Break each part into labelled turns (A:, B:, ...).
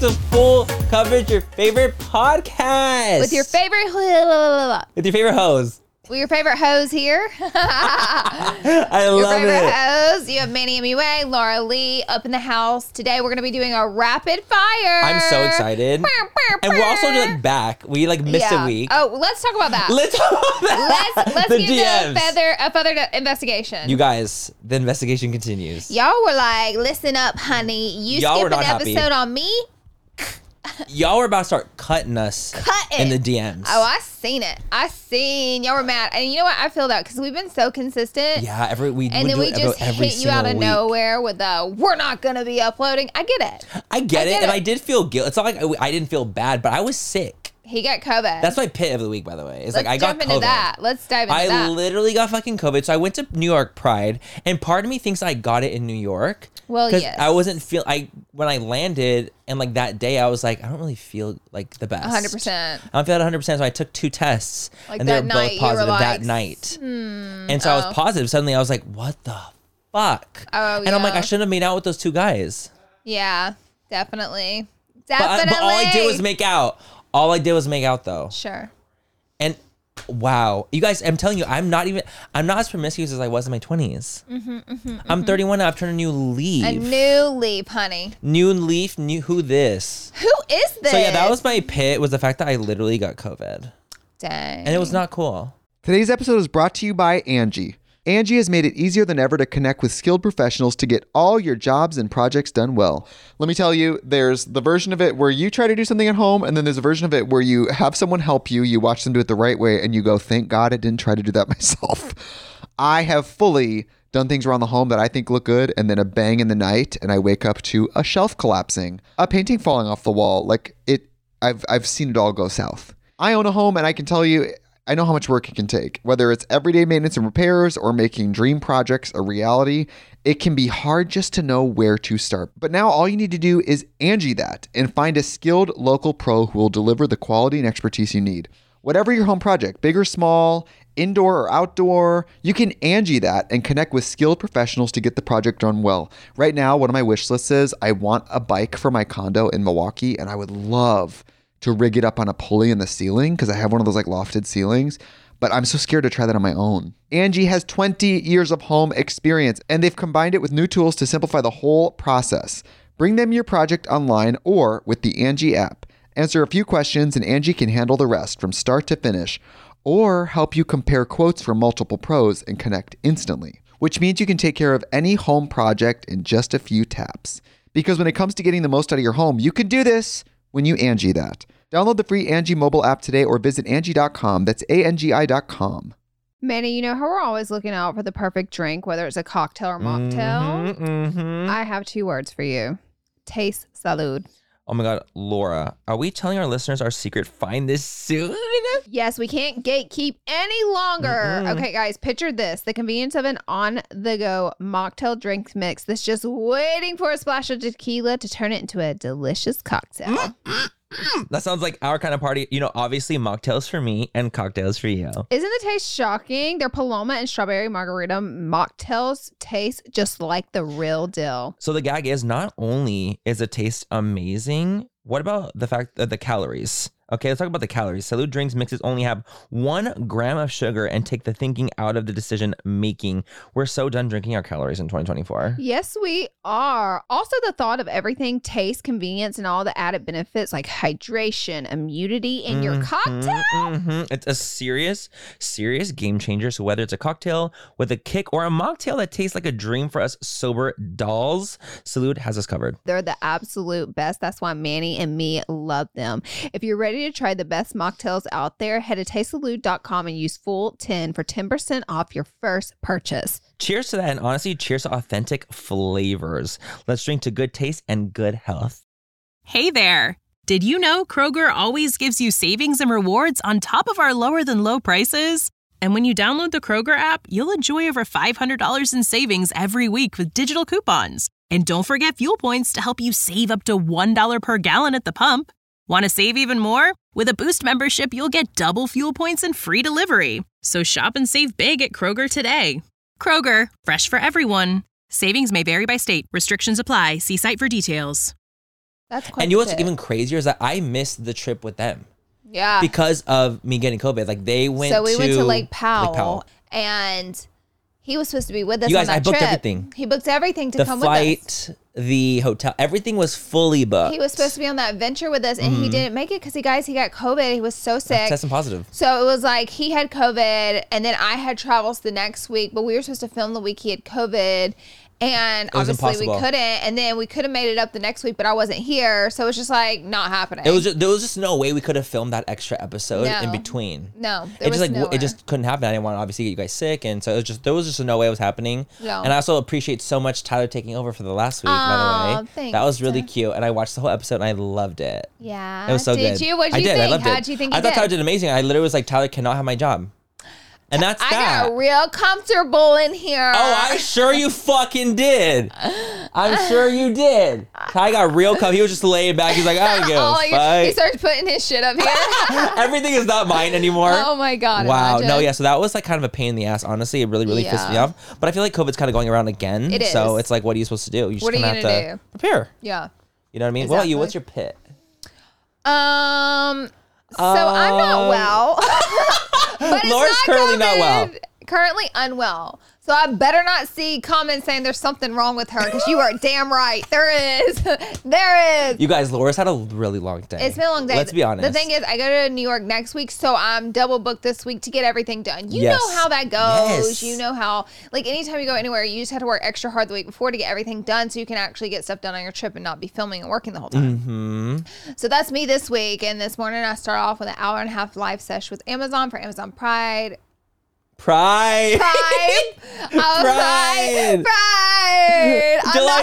A: to Full Coverage, your favorite podcast.
B: With your favorite
A: hoes.
B: With your favorite hoes here.
A: I love
B: your favorite
A: it.
B: hoes. You have Manny MUA, Laura Lee up in the house. Today we're going to be doing a rapid fire.
A: I'm so excited. And we're also like back. We like missed a week.
B: Oh, let's talk about that.
A: Let's talk about that.
B: Let's
A: The
B: get
A: DMs.
B: a feather investigation.
A: You guys, the investigation continues.
B: Y'all were like, listen up, honey. You
A: Y'all were
B: skip an
A: not happy.
B: episode on me?
A: Y'all were about to start cutting us in the DMs.
B: Oh, I seen it. Y'all were mad. And you know what? I feel that because we've been so consistent.
A: Yeah,
B: we just hit you out of nowhere with we're not going to be uploading. I get it.
A: I get it. And I did feel guilt. It's not like I didn't feel bad, but I was sick.
B: He got COVID.
A: That's my pit of the week, by the way. It's
B: Let's
A: like I got
B: jump into
A: COVID.
B: that. Let's dive into that.
A: I literally got fucking COVID. So I went to New York Pride, and part of me thinks I got it in New York.
B: Well,
A: because
B: yes.
A: I wasn't when I landed, and like that day, I was like, I don't really feel like the best.
B: 100%.
A: I don't feel 100%. So I took 2 tests,
B: Like
A: and they
B: that
A: were
B: night,
A: both
B: you were
A: positive
B: like,
A: that night. And so I was positive. Suddenly, I was like, what the fuck?
B: Oh,
A: and I'm like,
B: yeah.
A: I shouldn't have made out with those 2 guys.
B: Yeah, definitely.
A: But all I did was make out. All I did was make out, though.
B: Sure.
A: And wow, you guys, I'm telling you, I'm not as promiscuous as I was in my 20s. I'm 31 now. I've turned a new leaf.
B: A new leaf, honey.
A: New leaf, who this?
B: Who is this?
A: So yeah, that was my pit, was the fact that I literally got COVID.
B: Dang.
A: And it was not cool.
C: Today's episode is brought to you by Angie. Angie has made it easier than ever to connect with skilled professionals to get all your jobs and projects done well. Let me tell you, there's the version of it where you try to do something at home, and then there's a version of it where you have someone help you, you watch them do it the right way, and you go, thank God I didn't try to do that myself. I have fully done things around the home that I think look good, and then a bang in the night, and I wake up to a shelf collapsing, a painting falling off the wall. I've seen it all go south. I own a home, and I can tell you, I know how much work it can take. Whether it's everyday maintenance and repairs or making dream projects a reality, it can be hard just to know where to start. But now all you need to do is Angie that and find a skilled local pro who will deliver the quality and expertise you need. Whatever your home project, big or small, indoor or outdoor, you can Angie that and connect with skilled professionals to get the project done well. Right now, one of my wish lists is I want a bike for my condo in Milwaukee, and I would love to rig it up on a pulley in the ceiling because I have one of those like lofted ceilings, but I'm so scared to try that on my own. Angie has 20 years of home experience, and they've combined it with new tools to simplify the whole process. Bring them your project online or with the Angie app. Answer a few questions and Angie can handle the rest from start to finish, or help you compare quotes from multiple pros and connect instantly, which means you can take care of any home project in just a few taps. Because when it comes to getting the most out of your home, you can do this when you Angie that. Download the free Angie mobile app today or visit Angie.com. That's ANGI.com.
B: Manny, you know how we're always looking out for the perfect drink, whether it's a cocktail or mocktail? I have 2 words for you. Taste salud.
A: Oh my God, Laura, are we telling our listeners our secret? Find this soon?
B: Yes, we can't gatekeep any longer. Okay, guys, picture this. The convenience of an on-the-go mocktail drink mix that's just waiting for a splash of tequila to turn it into a delicious cocktail.
A: That sounds like our kind of party. You know, obviously mocktails for me and cocktails for you.
B: Isn't the taste shocking? Their Paloma and Strawberry Margarita mocktails taste just like the real deal.
A: So the gag is, not only is the taste amazing, what about the fact that the calories? Okay, let's talk about the calories. Salud drinks mixes only have 1 gram of sugar and take the thinking out of the decision making. We're so done drinking our calories in 2024.
B: Yes, we are. Also, the thought of everything, taste, convenience, and all the added benefits like hydration, immunity in your cocktail.
A: It's a serious game changer. So whether it's a cocktail with a kick or a mocktail that tastes like a dream for us sober dolls, Salud has us covered.
B: They're the absolute best. That's why Manny and me love them. If you're ready to try the best mocktails out there, head to tastesalud.com and use full10 for 10% off your first purchase.
A: Cheers to that, and honestly, cheers to authentic flavors. Let's drink to good taste and good health.
D: Hey there. Did you know Kroger always gives you savings and rewards on top of our lower than low prices? And when you download the Kroger app, you'll enjoy over $500 in savings every week with digital coupons. And don't forget fuel points to help you save up to $1 per gallon at the pump. Want to save even more? With a Boost membership, you'll get double fuel points and free delivery. So shop and save big at Kroger today. Kroger, fresh for everyone. Savings may vary by state. Restrictions apply. See site for details.
B: That's quite
A: And you know
B: the
A: what's
B: tip.
A: even crazier is that I missed the trip with them
B: Yeah.
A: because of me getting COVID. Like they went.
B: So we went to Lake
A: Lake
B: Powell, and he was supposed to be with us
A: You guys,
B: on that
A: I booked
B: trip.
A: everything.
B: He booked everything to
A: The
B: come with us.
A: flight, the hotel, everything was fully booked.
B: He was supposed to be on that adventure with us, and he didn't make it because he got COVID. He was so sick.
A: Testing positive.
B: So it was like he had COVID, and then I had travels the next week, but we were supposed to film the week he had COVID. And
A: was
B: obviously we
A: impossible.
B: couldn't, and then we could have made it up the next week, but I wasn't here, so it was just like not happening.
A: There was just no way we could have filmed that extra episode in
B: No.
A: between.
B: No, there
A: It just
B: was
A: like
B: nowhere.
A: it just couldn't happen. I didn't want to obviously get you guys sick, and so it was just there was just no way it was happening.
B: No.
A: And I also appreciate so much Tyler taking over for the last week.
B: Aw,
A: by the way,
B: thanks.
A: that was really cute, and I watched the whole episode and I loved it.
B: Yeah.
A: It was so
B: did
A: good.
B: you? What
A: I
B: did you
A: did.
B: think?
A: I loved
B: How
A: it.
B: did you think
A: I
B: you
A: thought
B: did?
A: Tyler did amazing. I literally was like, Tyler cannot have my job, and that's
B: I
A: that.
B: got real comfortable in here.
A: Oh, I'm sure you fucking did. I'm sure you did. Ty got real He was just laying back. He's like, I don't give a
B: he
A: fuck.
B: starts putting his shit up here.
A: Everything is not mine anymore.
B: Oh my god!
A: Wow.
B: imagine.
A: No, yeah. So that was like kind of a pain in the ass, honestly. It really pissed me
B: Yeah.
A: off. But I feel like COVID's kind of going around again.
B: It
A: So
B: is.
A: it's like, what are you supposed to do? You just
B: What are
A: kind
B: you
A: of have
B: gonna
A: to prepare.
B: Yeah.
A: You know what I mean? What about you?
B: Exactly.
A: What's your pit?
B: So I'm not well. But it's
A: Laura's
B: not
A: currently not well.
B: COVID. Currently unwell. So I better not see comments saying there's something wrong with her, because you are damn right. There is. There is.
A: You guys, Laura's had a really long day.
B: It's been a long day.
A: Let's be honest.
B: The thing is, I go to New York next week, so I'm double booked this week to get everything done. You
A: Yes.
B: know how that goes.
A: Yes.
B: You know how, like, anytime you go anywhere, you just have to work extra hard the week before to get everything done so you can actually get stuff done on your trip and not be filming and working the whole time.
A: Mm-hmm.
B: So that's me this week. And this morning, I start off with an hour and a half live session with Amazon for Amazon Pride.
A: Pride.
B: Pride.
A: Pride.
B: Pride. I'm
A: July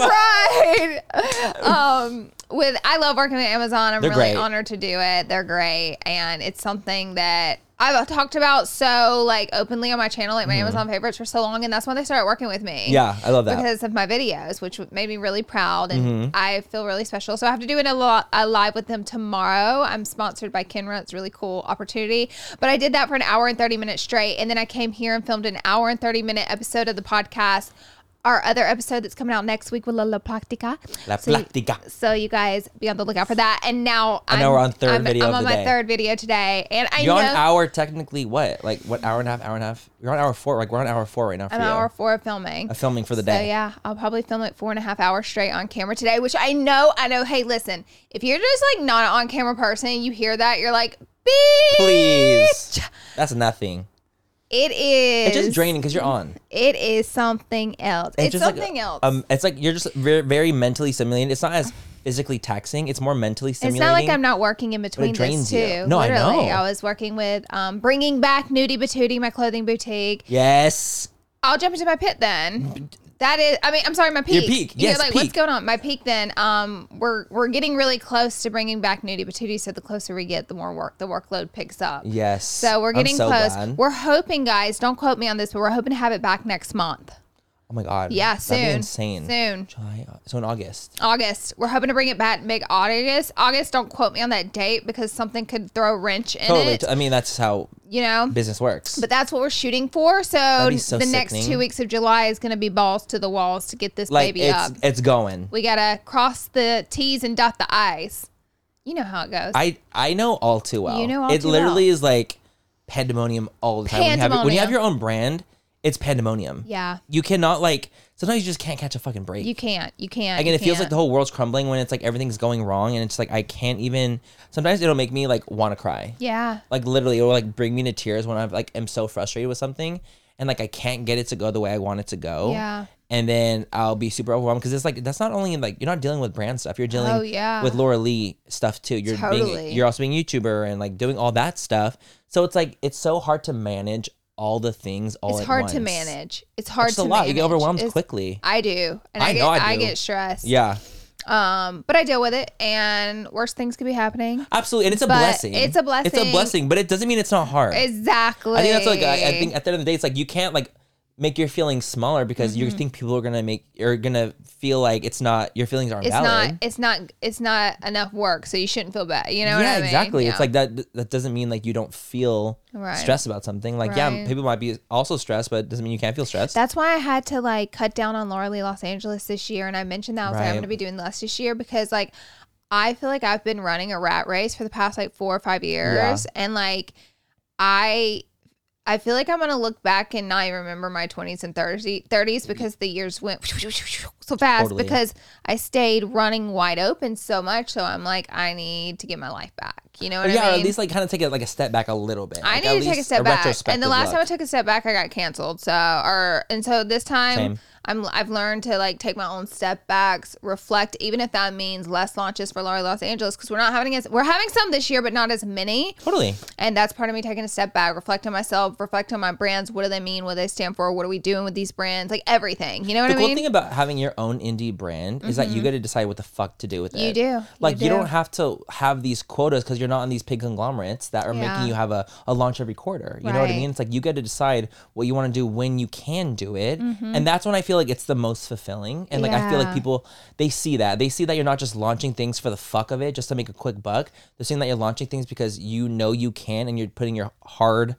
B: the host of Pride. I love working with Amazon. I'm
A: They're
B: really
A: great.
B: honored to do it. They're great, and it's something that I've talked about so like openly on my channel, like my Amazon favorites for so long, and that's why they started working with me.
A: Yeah, I love that.
B: Because of my videos, which made me really proud, and I feel really special. So I have to do a live with them tomorrow. I'm sponsored by Kenra. It's a really cool opportunity. But I did that for an hour and 30 minutes straight, and then I came here and filmed an hour and 30-minute episode of the podcast. Our other episode that's coming out next week with La Plática.
A: La Plática.
B: So you guys be on the lookout for that. And now
A: I know we're on third
B: I'm
A: video
B: I'm
A: of
B: on
A: the
B: my
A: day.
B: third video today, and I
A: You're
B: know
A: on hour technically what? Like what hour and a half? You're on hour 4. Like we're on hour 4 right now for
B: an
A: you.
B: hour 4 of filming.
A: Filming for the
B: So
A: day.
B: yeah, I'll probably film it 4.5 hours straight on camera today, which I know. Hey, listen, if you're just like not an on camera person, you hear that, you're like, bitch.
A: Please. That's nothing.
B: It is.
A: It's just draining because you're on.
B: It is something else. It's
A: just
B: something
A: like,
B: else.
A: It's like you're just very, very mentally stimulated. It's not as physically taxing. It's more mentally
B: It's
A: stimulating.
B: not like I'm not working in between this
A: drains
B: too.
A: you. No, I
B: Literally,
A: know.
B: I was working with bringing back Nudie Batootie, my clothing boutique.
A: Yes.
B: I'll jump into my pit then. That is, I'm sorry, my peak.
A: Your peak.
B: You're
A: Yes,
B: like, what's
A: peak.
B: going on? My peak then, we're getting really close to bringing back Nudie Batootie, so the closer we get, the more the workload picks up.
A: Yes.
B: So we're
A: I'm
B: getting
A: so
B: close.
A: glad.
B: We're hoping, guys, don't quote me on this, but we're hoping to have it back next month.
A: Oh my God.
B: Yeah, soon.
A: That'd be insane.
B: Soon.
A: July, so in August.
B: August. We're hoping to bring it back big August. August, don't quote me on that date because something could throw a wrench in
A: Totally.
B: it.
A: I mean, that's how
B: You know?
A: business works.
B: But that's what we're shooting for. So,
A: That'd be so
B: the next
A: sickening.
B: 2 weeks of July is going to be balls to the walls to get this
A: like
B: baby up.
A: it's going.
B: We got to cross the T's and dot the I's. You know how it goes.
A: I know all too well.
B: You know all
A: it
B: too
A: literally
B: well.
A: is like pandemonium all the time. When you have
B: Pandemonium.
A: your own brand, it's pandemonium.
B: Yeah.
A: You cannot like sometimes you just can't catch a fucking break.
B: You can't.
A: Again,
B: you
A: it feels like
B: can't.
A: the whole world's crumbling when it's like everything's going wrong and it's like I can't even sometimes it'll make me like want to cry.
B: Yeah.
A: Like literally it'll like bring me to tears when I'm like am so frustrated with something and like I can't get it to go the way I want it to go.
B: Yeah.
A: And then I'll be super overwhelmed because it's like that's not only like you're not dealing with brand stuff, you're dealing
B: Oh, yeah.
A: with Laura Lee stuff too.
B: Totally.
A: You're also being a YouTuber and like doing all that stuff. So it's like it's so hard to manage all the things all
B: It's
A: at
B: hard
A: once.
B: to manage. It's hard
A: It's
B: to
A: a lot.
B: manage.
A: You get overwhelmed
B: It's-
A: quickly.
B: I do. And
A: I know I do.
B: get stressed.
A: Yeah.
B: But I deal with it, and worse things could be happening.
A: Absolutely, and it's a
B: But
A: blessing.
B: it's a blessing.
A: It's a blessing, but it doesn't mean it's not hard.
B: Exactly.
A: I think that's like I think at the end of the day, it's like you can't like make your feelings smaller because you think people are gonna feel like your feelings aren't
B: It's
A: valid.
B: it's not enough work, so you shouldn't feel bad. You know what I mean?
A: Exactly.
B: Yeah.
A: It's like that doesn't mean like you don't feel
B: Right.
A: stressed about something. Like, yeah,
B: Right.
A: people might be also stressed, but it doesn't mean you can't feel stressed.
B: That's why I had to like cut down on Laura Lee Los Angeles this year. And I mentioned that I was like, I'm
A: Right.
B: going to be doing less this year because like I feel like I've been running a rat race for the past like 4 or 5 years. And like I feel like I'm going to look back and not even remember my 20s and 30s because the years went so fast
A: Totally.
B: because I stayed running wide open so much. So I'm like, I need to get my life back. You know what I mean?
A: Or at least like kind of take it like a step back a little bit.
B: I
A: Like,
B: need
A: at
B: to take a
A: least
B: step back. And the
A: retrospective
B: last time I
A: look.
B: took a step back, I got canceled. So this time
A: Same.
B: I've learned to like take my own step backs, reflect, even if that means less launches for Laura Los Angeles, because we're having some this year, but not as many.
A: Totally.
B: And that's part of me taking a step back, reflect on myself, reflect on my brands. What do they mean? What do they stand for? What are we doing with these brands? Like everything. You know what
A: The
B: I
A: cool
B: mean?
A: thing about having your own indie brand is that you get to decide what the fuck to do with it.
B: You do.
A: Like
B: You
A: you
B: do.
A: don't have to have these quotas because you're not on these big conglomerates that are
B: Yeah.
A: making you have a launch every quarter. You know what I
B: Right.
A: mean? It's like you get to decide what you want to do when you can do it. And that's when I feel like it's the most fulfilling. And like I feel like
B: Yeah.
A: people, they see that. They see that you're not just launching things for the fuck of it just to make a quick buck. They're seeing that you're launching things because you know you can and you're putting your hard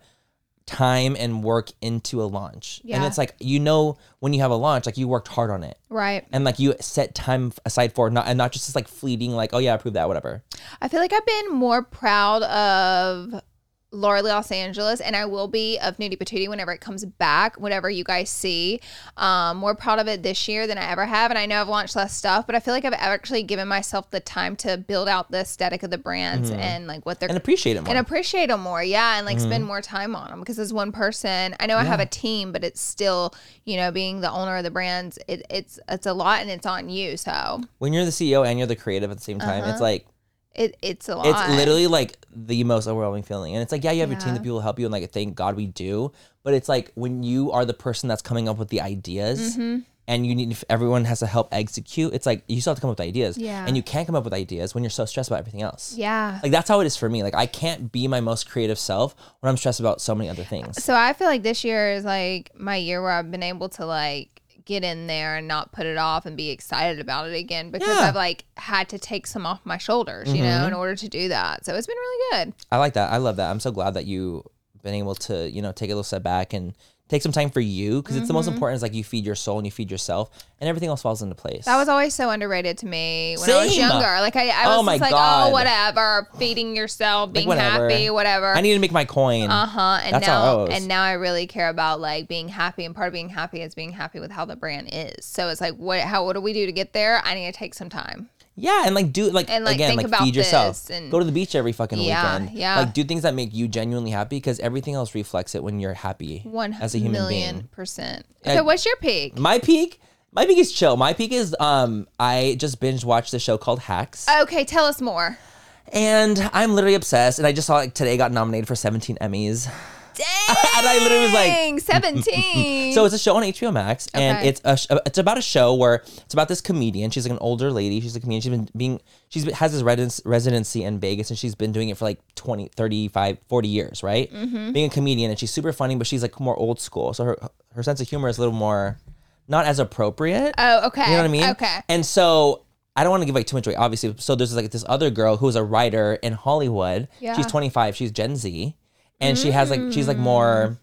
A: time and work into a launch. And
B: Yeah.
A: it's like, you know, when you have a launch, like you worked hard on it.
B: Right.
A: And like you set time aside for it, not just this like fleeting, like, oh yeah, I approve that, whatever.
B: I feel like I've been more proud of Laura Lee Los Angeles, and I will be of Nudie Patootie whenever it comes back, whatever you guys see. More proud of it this year than I ever have. And I know I've launched less stuff, but I feel like I've actually given myself the time to build out the aesthetic of the brands and like what they're
A: And appreciate it more.
B: and appreciate them more. Yeah. And like spend more time on them because as one person, I know I have a team, but it's still, you know, being the owner of the brands, it's a lot and it's on you. So
A: When you're the CEO and you're the creative at the same time, it's like,
B: it's a lot.
A: it's literally like the most overwhelming feeling. And it's like, yeah, you have your team,
B: Yeah.
A: the people who help you, and like, thank God we do. But it's like when you are the person that's coming up with the ideas
B: Mm-hmm.
A: and you need, everyone has to help execute, it's like you still have to come up with ideas.
B: Yeah.
A: And you can't come up with ideas when you're so stressed about everything else.
B: Yeah.
A: Like that's how it is for me. Like I can't be my most creative self when I'm stressed about so many other things.
B: So I feel like this year is like my year where I've been able to like get in there and not put it off and be excited about it again because
A: Yeah.
B: I've like had to take some off my shoulders, you know, in order to do that. So it's been really good.
A: I like that. I love that. I'm so glad that you've been able to, you know, take a little step back and take some time for you because it's the most important is like you feed your soul and you feed yourself and everything else falls into place.
B: That was always so underrated to me when I was
A: Same.
B: younger. Like I
A: Oh
B: was
A: my
B: just like,
A: God.
B: oh, whatever, feeding yourself, being
A: whatever.
B: happy, whatever.
A: I need to make my coin.
B: And
A: That's how I
B: now
A: was.
B: and now I really care about like being happy, and part of being happy is being happy with how the brand is. So it's like what do we do to get there? I need to take some time.
A: Yeah, and like do like
B: And, like,
A: again,
B: think
A: like
B: about
A: feed yourself.
B: this and-
A: Go to the beach every fucking
B: Yeah,
A: weekend.
B: yeah.
A: Like do things that make you genuinely happy because everything else reflects it when you're happy as a human being.
B: 1,000,000%.
A: Yeah.
B: Okay, what's your peak?
A: My peak is chill. My peak is I just binge watched the show called Hacks.
B: Okay, tell us more.
A: And I'm literally obsessed. And I just saw like today got nominated for 17 Emmys.
B: Dang,
A: And I literally was like
B: 17.
A: So it's a show on HBO Max, and
B: Okay.
A: it's about a show where it's about this comedian. She's like an older lady. She's a comedian. Has this residency in Vegas, and she's been doing it for like 20, 35, 40 years, right? Being a comedian, and she's super funny, but she's like more old school. So her sense of humor is a little more not as appropriate.
B: Oh, okay.
A: You know what I mean?
B: Okay.
A: And so I don't want to give like too much away, obviously. So there's like this other girl who's a writer in Hollywood.
B: Yeah.
A: She's 25. She's Gen Z, and she's like more,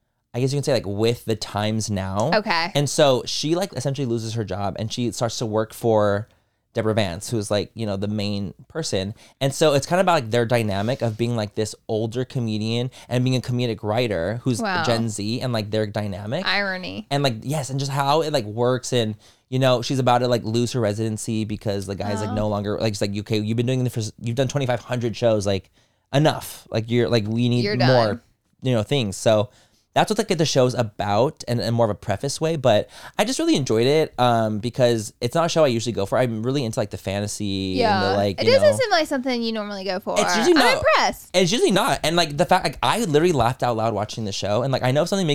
A: I guess you can say like with the times now.
B: Okay.
A: And so she like essentially loses her job, and she starts to work for Deborah Vance, who's like, you know, the main person. And so it's kind of about like their dynamic of being like this older comedian and being a comedic writer who's
B: Wow.
A: Gen Z, and like their dynamic.
B: Irony.
A: And like, yes, and just how it like works. And, you know, she's about to like lose her residency because the guy's like no longer like, it's like, okay, you've been doing this for, you've done 2,500 shows, like enough. Like you're like, we need
B: You're
A: more,
B: done.
A: you know, things. So that's what like the show's about, and in more of a preface way. But I just really enjoyed it because it's not a show I usually go for. I'm really into like the fantasy and the like,
B: It
A: you
B: doesn't
A: know.
B: seem like something you normally go for.
A: It's usually
B: I'm
A: not.
B: impressed.
A: It's usually not. And like the fact, like I literally laughed out loud watching the show. And like I know if something makes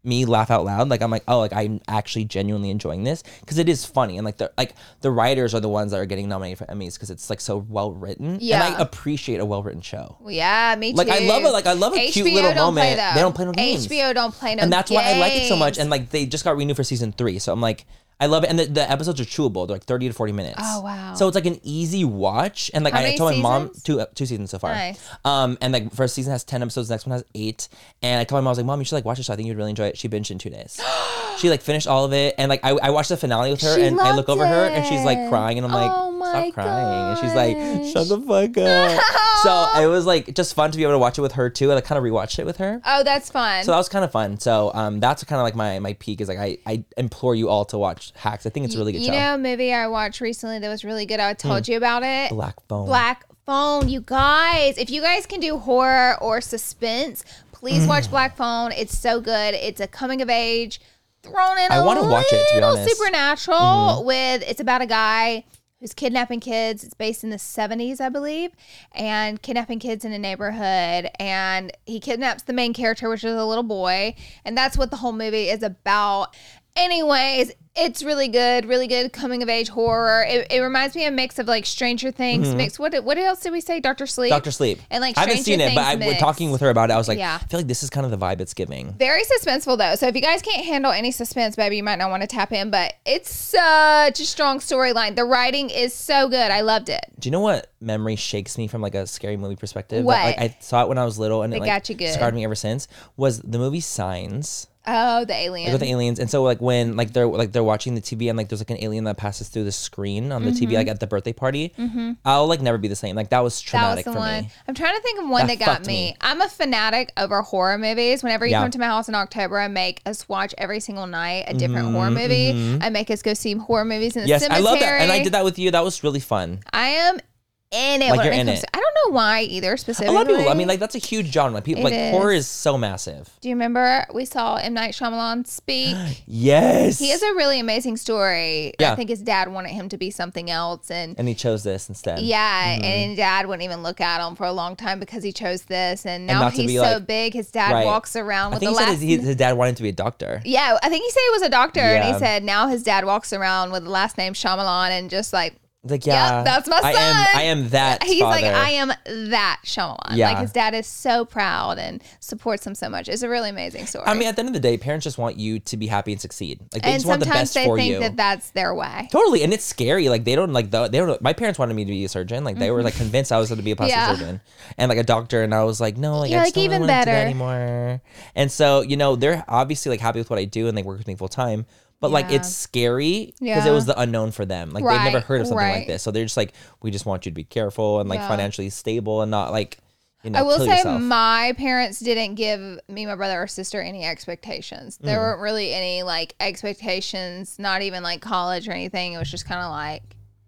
A: me laugh out loud. Like I'm like, oh, like I'm actually genuinely enjoying this because it is funny, and like the writers are the ones that are getting nominated for Emmys because it's like so well written.
B: Yeah.
A: And I appreciate a well written show.
B: Yeah, me too.
A: Like I love it. Like I love a cute little moment. They don't play no games.
B: HBO don't play no games.
A: And that's why I like it so much. And like they just got renewed for season 3, so I'm like, I love it. And the episodes are chewable. They're like 30 to 40 minutes.
B: Oh, wow.
A: So it's like an easy watch. And like
B: How
A: I
B: many
A: told my mom
B: seasons?
A: two seasons so far.
B: Nice.
A: And like first season has 10 episodes, the next one has 8. And I told my mom, I was like, Mom, you should like watch this show. I think you'd really enjoy it. She binged in 2 days. She like finished all of it. And like I watched the finale with her,
B: She
A: and I look over her
B: loved
A: and she's like
B: it.
A: crying, and I'm like,
B: Oh my
A: stop crying. And she's like,
B: gosh.
A: shut the fuck up. So it was like just fun to be able to watch it with her too. I like kind of rewatched it with her.
B: Oh, that's fun.
A: So that was kind of fun. So that's kind of like my peak is like I implore you all to watch Hacks. I think it's a really good
B: you
A: show.
B: know a movie I watched recently that was really good? I told you about it.
A: Black Phone.
B: Black Phone. You guys, if you guys can do horror or suspense, please watch Black Phone. It's so good. It's a coming of age thrown in
A: I
B: a
A: wanna watch it, to be
B: little
A: honest.
B: supernatural with, it's about a guy who's kidnapping kids. It's based in the 70s, I believe, and kidnapping kids in a neighborhood. And he kidnaps the main character, which is a little boy. And that's what the whole movie is about. Anyways, it's really good coming of age horror. It reminds me of a mix of like Stranger Things mix. What else did we say? Dr. Sleep?
A: Dr. Sleep.
B: And like
A: I haven't
B: Stranger
A: seen it, but
B: Things mix.
A: talking with her about it, I was like,
B: Yeah.
A: I feel like this is kind of the vibe it's giving.
B: Very suspenseful though. So if you guys can't handle any suspense, baby, you might not want to tap in, but it's such a strong storyline. The writing is so good. I loved it.
A: Do you know what memory shakes me from like a scary movie perspective?
B: What?
A: That, like I saw it when I was little and
B: It
A: it like
B: got you good.
A: scarred me ever since. Was the movie Signs.
B: Oh, the alien.
A: Like with the aliens, and so like when they're watching the TV and like there's like an alien that passes through the screen on the TV like at the birthday party, I'll like never be the same. Like that was traumatic
B: That was
A: for
B: the one.
A: me.
B: I'm trying to think of one
A: That
B: that got
A: fucked
B: me.
A: me.
B: I'm a fanatic over horror movies. Whenever you
A: Yeah.
B: come to my house in October, I make us watch every single night a different horror movie. I make us go see horror movies in the
A: Yes,
B: cemetery.
A: I love that, and I did that with you. That was really fun.
B: I am in it.
A: Like,
B: when
A: you're
B: it
A: in
B: comes
A: it.
B: to- I don't know why either
A: A
B: specifically.
A: lot of people. I mean, like that's a huge genre. Like, people
B: It
A: like
B: is.
A: horror is so massive.
B: Do you remember we saw M. Night Shyamalan speak?
A: Yes,
B: He has a really amazing story.
A: Yeah.
B: I think his dad wanted him to be something else, and
A: and he chose this instead.
B: yeah, and dad wouldn't even look at him for a long time because he chose this, and now
A: not to
B: he's
A: be,
B: so
A: like-
B: big. His dad
A: Right.
B: walks around
A: I
B: with
A: think
B: the
A: he
B: last.
A: said his dad wanted to be a doctor.
B: Yeah, I think he said he was a doctor, and
A: Yeah.
B: he said now his dad walks around with the last name Shyamalan, and just like,
A: It's like, yeah,
B: yep, that's my son.
A: I am that.
B: He's
A: father.
B: like, I am that Shyamalan.
A: Yeah.
B: Like his dad is so proud and supports him so much. It's a really amazing story.
A: I mean, at the end of the day, parents just want you to be happy and succeed. Like they
B: and
A: just want the
B: sometimes
A: best
B: they
A: for
B: think
A: you.
B: that that's their way.
A: Totally, and it's scary. Like they don't like they don't. My parents wanted me to be a surgeon. Like they were like convinced I was going to be a plastic
B: Yeah.
A: surgeon and like a doctor. And I was like, no, like
B: You're
A: I
B: like,
A: just don't
B: even
A: really want to do that
B: better.
A: anymore. And so they're obviously like happy with what I do and they work with me full time. But like
B: Yeah.
A: it's scary because
B: Yeah.
A: it was the unknown for them. Like they've never
B: Right,
A: heard of something like
B: right.
A: this, so they're just like, we just want you to be careful and like
B: Yeah.
A: financially stable and not like
B: I will
A: kill
B: say
A: yourself.
B: my parents didn't give me, my brother or sister any expectations. There weren't really any like expectations, not even like college or anything. It was just kind of like,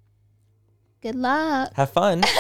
B: good luck.
A: Have fun.
B: Good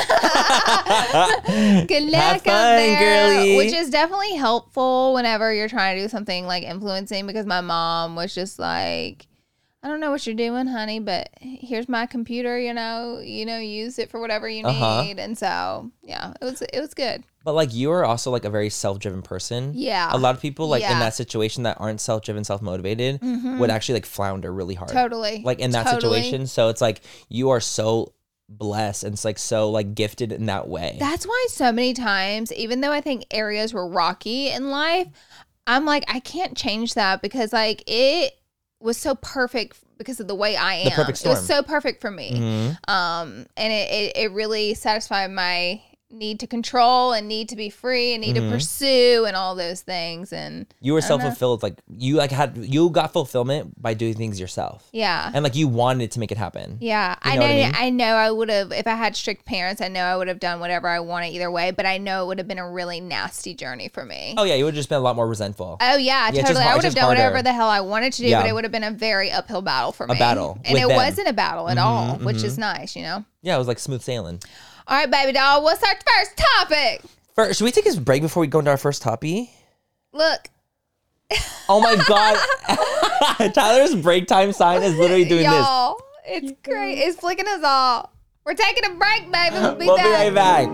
B: luck
A: Have
B: up
A: fun,
B: there.
A: girly.
B: Which is definitely helpful whenever you're trying to do something like influencing, because my mom was just like, I don't know what you're doing, honey, but here's my computer, use it for whatever you
A: Uh-huh.
B: need. And so, yeah, it was good.
A: But like you are also like a very self-driven person.
B: Yeah.
A: A lot of people like in
B: Yeah.
A: that situation that aren't self-driven, self-motivated would actually like flounder really hard.
B: Totally.
A: Like in that
B: Totally.
A: situation. So it's like you are so blessed and it's like so like gifted in that way.
B: That's why so many times, even though I think areas were rocky in life, I'm like, I can't change that because like it was so perfect because of the way I am.
A: The perfect
B: It was
A: storm.
B: so perfect for me.
A: Mhm.
B: And it really satisfied my need to control and need to be free and need to pursue and all those things. And
A: You were
B: I don't know.
A: self-fulfilled. Like you got fulfillment by doing things yourself.
B: yeah.
A: And like you wanted to make it happen.
B: Yeah,
A: You know what I mean?
B: I know I would have, if I had strict parents, I know I would have done whatever I wanted either way, but I know it would have been a really nasty journey for me.
A: Oh yeah, you would have just been a lot more resentful.
B: Oh yeah,
A: it's just
B: totally. I
A: hard-
B: would have
A: it's just
B: done whatever
A: harder.
B: the hell I wanted to do,
A: Yeah.
B: but it would have been a very uphill battle for me.
A: battle
B: and
A: with
B: it
A: them.
B: wasn't a battle at all, which is nice,
A: Yeah, it was like smooth sailing.
B: All right, baby doll, what's our first topic?
A: First, should we take a break before we go into our first topic?
B: Look,
A: Oh my god. Tyler's break time sign is literally doing
B: y'all, it's great. It's flicking us off. We're taking a break, baby. We'll be
A: We'll
B: back.
A: be right back.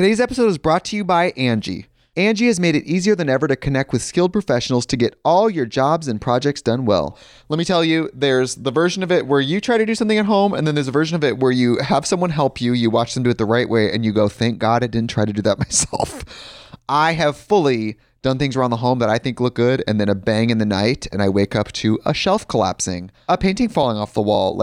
C: Today's episode is brought to you by Angie. Angie has made it easier than ever to connect with skilled professionals to get all your jobs and projects done well. Let me tell you, there's the version of it where you try to do something at home, and then there's a version of it where you have someone help you, you watch them do it the right way, and you go, thank God I didn't try to do that myself. I have fully done things around the home that I think look good, and then a bang in the night, and I wake up to a shelf collapsing, a painting falling off the wall.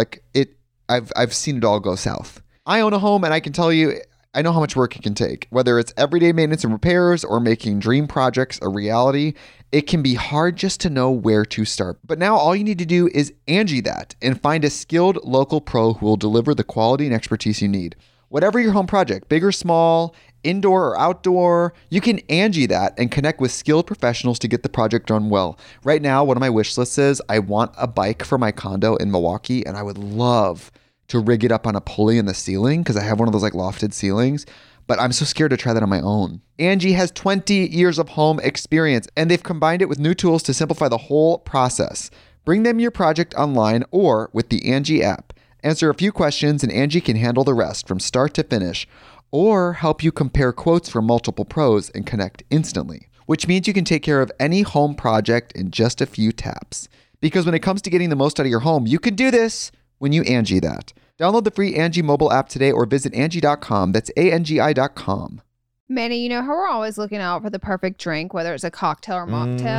C: I've seen it all go south. I own a home, and I can tell you, I know how much work it can take. Whether it's everyday maintenance and repairs or making dream projects a reality, it can be hard just to know where to start. But now all you need to do is Angie that and find a skilled local pro who will deliver the quality and expertise you need. Whatever your home project, big or small, indoor or outdoor, you can Angie that and connect with skilled professionals to get the project done well. Right now, one of my wish lists is I want a bike for my condo in Milwaukee, and I would love to rig it up on a pulley in the ceiling because I have one of those like lofted ceilings, but I'm so scared to try that on my own. Angie has 20 years of home experience, and they've combined it with new tools to simplify the whole process. Bring them your project online or with the Angie app. Answer a few questions and Angie can handle the rest from start to finish, or help you compare quotes from multiple pros and connect instantly, which means you can take care of any home project in just a few taps. Because when it comes to getting the most out of your home, you can do this when you Angie that. Download the free Angie mobile app today or visit Angie.com. That's ANGI.com.
B: Manny, you know how we're always looking out for the perfect drink, whether it's a cocktail or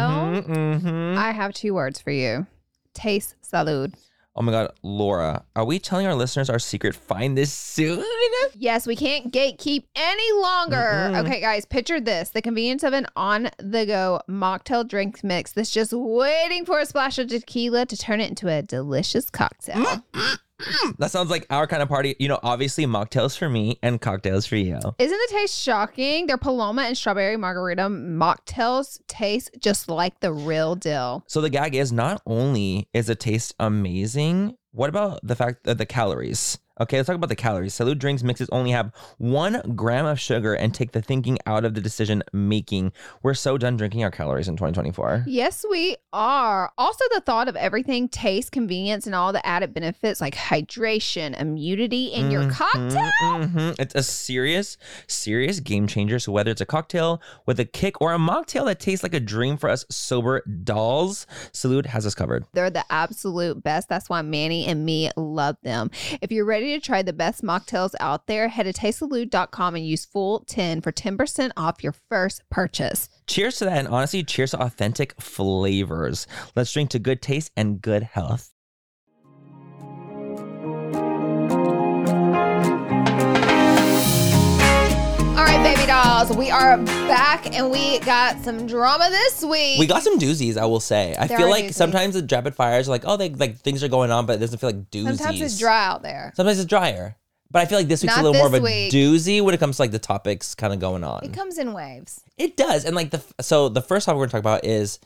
B: mocktail? I have 2 words for you. Taste salud.
A: Oh my God, Laura, are we telling our listeners our secret find this soon?
B: Yes, we can't gatekeep any longer. Okay, guys, picture this. The convenience of an on-the-go mocktail drink mix that's just waiting for a splash of tequila to turn it into a delicious cocktail.
A: That sounds like our kind of party. You know, obviously mocktails for me and cocktails for you.
B: Isn't the taste shocking? Their Paloma and strawberry margarita mocktails taste just like the real deal.
A: So the gag is, not only is the taste amazing, what about the fact that the calories? Okay, let's talk about the calories. Salud Drinks mixes only have 1 gram of sugar and take the thinking out of the decision making. We're so done drinking our calories in 2024.
B: Yes, we are. Also, the thought of everything, taste, convenience, and all the added benefits like hydration, immunity in your cocktail.
A: It's a serious game changer. So whether it's a cocktail with a kick or a mocktail that tastes like a dream for us sober dolls, Salud has us covered.
B: They're the absolute best. That's why Manny and me love them. If you're ready to try the best mocktails out there, head to tastesalud.com and use full10 for 10% off your first purchase.
A: Cheers to that, and honestly, cheers to authentic flavors. Let's drink to good taste and good health.
B: All right, baby dolls, we are back and we got some drama this week.
A: We got some doozies, I will say. I
B: There
A: feel
B: are
A: like
B: doozies.
A: sometimes the rapid fires are like, oh, they like things are going on, but it doesn't feel like doozies.
B: Sometimes it's dry out there.
A: Sometimes it's drier. But I feel like this week's
B: Not
A: a little more of a
B: this week.
A: doozy when it comes to like the topics kind of going on.
B: It comes in waves.
A: It does. And like the first topic we're going to talk about is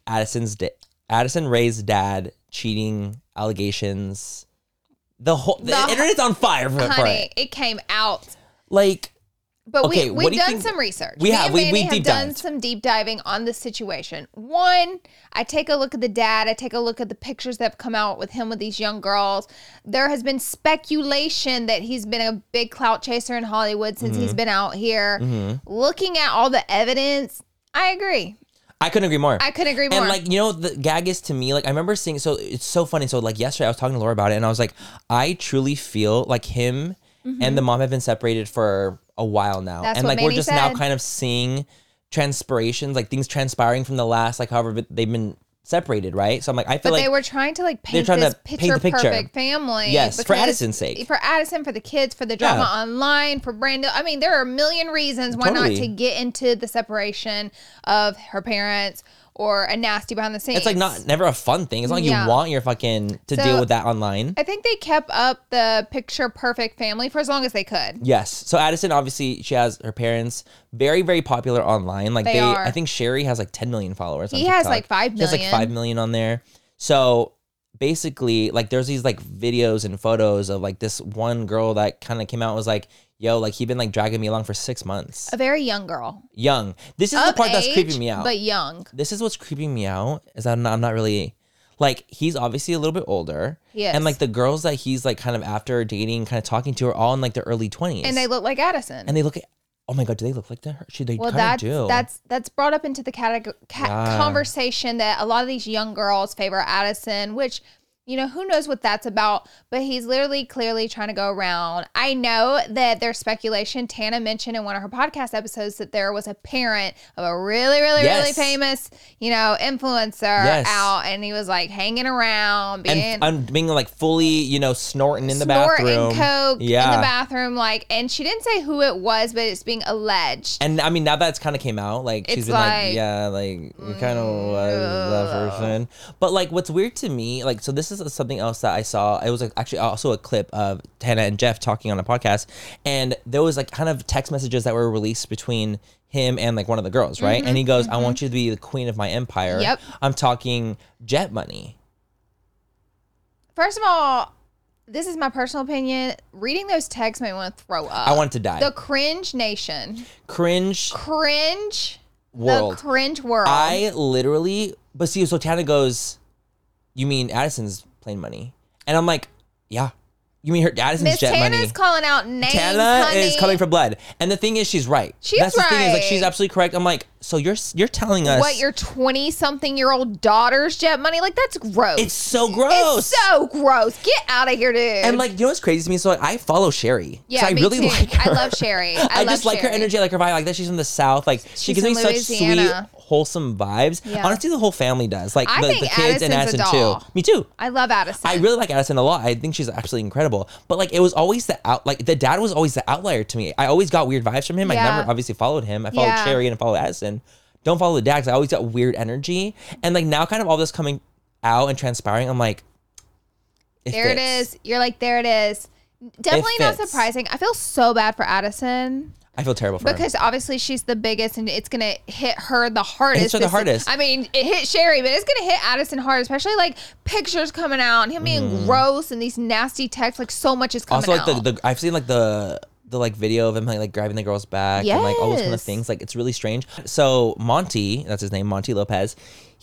A: Addison Rae's dad cheating allegations. The internet's on fire for
B: Honey,
A: it.
B: it came out.
A: Like,
B: But
A: okay, what
B: we've
A: do you
B: done
A: think-
B: some research.
A: We have.
B: Me and
A: We
B: Manny
A: deep
B: done
A: dived.
B: some deep diving on this situation. One, I take a look at the dad. I take a look at the pictures that have come out with him with these young girls. There has been speculation that he's been a big clout chaser in Hollywood since he's been out here. Looking at all the evidence, I agree.
A: I couldn't agree more.
B: I couldn't agree more.
A: And like, you know, the gag is to me, like I remember seeing, so it's so funny. So like yesterday I was talking to Laura about it and I was like, I truly feel like him and the mom have been separated for a while now.
B: That's
A: and
B: what
A: like we're
B: Manny
A: just now
B: said.
A: kind of seeing transpirations, like things transpiring from the last, like however they've been separated, right? So I'm like, I feel
B: But
A: like
B: they were trying to like paint
A: trying
B: this
A: to paint
B: picture
A: the picture.
B: perfect family.
A: Yes, for
B: because-
A: Addison's sake.
B: For Addison, for the kids, for the drama
A: Yeah.
B: online, for Brandon. I mean, there are a million reasons why not
A: Totally.
B: to get into the separation of her parents or a nasty behind the scenes.
A: it's like never a fun thing. It's not like
B: Yeah.
A: you want your fucking to
B: So-
A: deal with that online.
B: I think they kept up the picture perfect family for as long as they could.
A: Yes. So Addison, obviously, she has her parents very, very popular online. Like
B: They are.
A: I think Sherry has like 10 million followers.
B: He
A: on
B: has
A: TikTok.
B: like 5
A: He has like
B: million.
A: 5 million on there. So basically, like there's these like videos and photos of like this one girl that kind of came out and was like, yo, like he been like dragging me along for 6 months.
B: A very young girl.
A: Young. This is the
B: Of
A: part that's
B: age,
A: creeping me out.
B: But young.
A: This is what's creeping me out is that I'm not really like, he's obviously a little bit older.
B: Yes.
A: And like the girls that he's like kind of after dating, kind of talking to are all in like their early 20s.
B: And they look like Addison.
A: And they look Oh my God, do they look like that? They
B: Well,
A: kind of do.
B: that's brought up into the conversation that a lot of these young girls favor Addison, which, you know, who knows what that's about, but he's literally clearly trying to go around. I know that there's speculation. Tana mentioned in one of her podcast episodes that there was a parent of a really, really, really famous, you know, influencer out, and he was like hanging around,
A: being like fully, you know, snorting in the bathroom.
B: Snorting coke in the bathroom, like, and she didn't say who it was, but it's being alleged.
A: And I mean, now that's kind of came out, like, she's been like, yeah, like, you kind of was that person. But like, what's weird to me, like, so this is something else that I saw. It was actually also a clip of Tana and Jeff talking on a podcast, and there was like kind of text messages that were released between him and like one of the girls, right? And he goes, I want you to be the queen of my empire.
B: Yep.
A: I'm talking jet money.
B: First of all, this is my personal opinion. Reading those texts made me want to throw up.
A: I wanted to die.
B: The cringe nation.
A: Cringe world.
B: The cringe world.
A: I literally, but see, so Tana goes, you mean Addison's plain money? And I'm like, yeah. You mean her Addison's jet money?
B: Tana's calling out names,
A: Tana
B: honey.
A: is coming for blood. And the thing is, she's right. That's the thing is, like, she's absolutely correct. I'm like, so you're telling us
B: what, your 20-something-year-old daughter's jet money? Like, that's gross.
A: It's so gross.
B: It's so gross. Get out of here, dude.
A: And like, you know what's crazy to me? So like, I follow Sherry.
B: Yeah,
A: so I
B: me
A: really
B: too.
A: like her.
B: I love Sherry.
A: I just like her
B: Sherry.
A: energy, I like her vibe, like that she's from the South. Like she gives me
B: from
A: such
B: Louisiana.
A: sweet, wholesome vibes.
B: Yeah.
A: Honestly, the whole family does. Like
B: I
A: the
B: think
A: kids and
B: Addison's a
A: Addison
B: doll.
A: too. Me too.
B: I love Addison.
A: I really like Addison a lot. I think she's absolutely incredible. But like, it was always the dad was always the outlier to me. I always got weird vibes from him.
B: Yeah.
A: I never obviously followed him. I followed Sherry and I followed Addison. Don't follow the dad because I always got weird energy. And like now, kind of all this coming out and transpiring, I'm like,
B: there it is. You're like, there it is. Definitely not
A: fits.
B: surprising. I feel so bad for Addison.
A: I feel terrible for her.
B: Because obviously she's the biggest and it's going to hit her the hardest.
A: It hits her the hardest.
B: I mean, it hit Sherry, but it's going to hit Addison hard, especially like pictures coming out and him being
A: Mm-hmm.
B: gross and these nasty texts. Like so much is coming
A: also,
B: out.
A: like I've seen like the like video of him like grabbing the girl's back and like all those kind of
B: Yes.
A: things. Like it's really strange. So Monty, that's his name, Monty Lopez.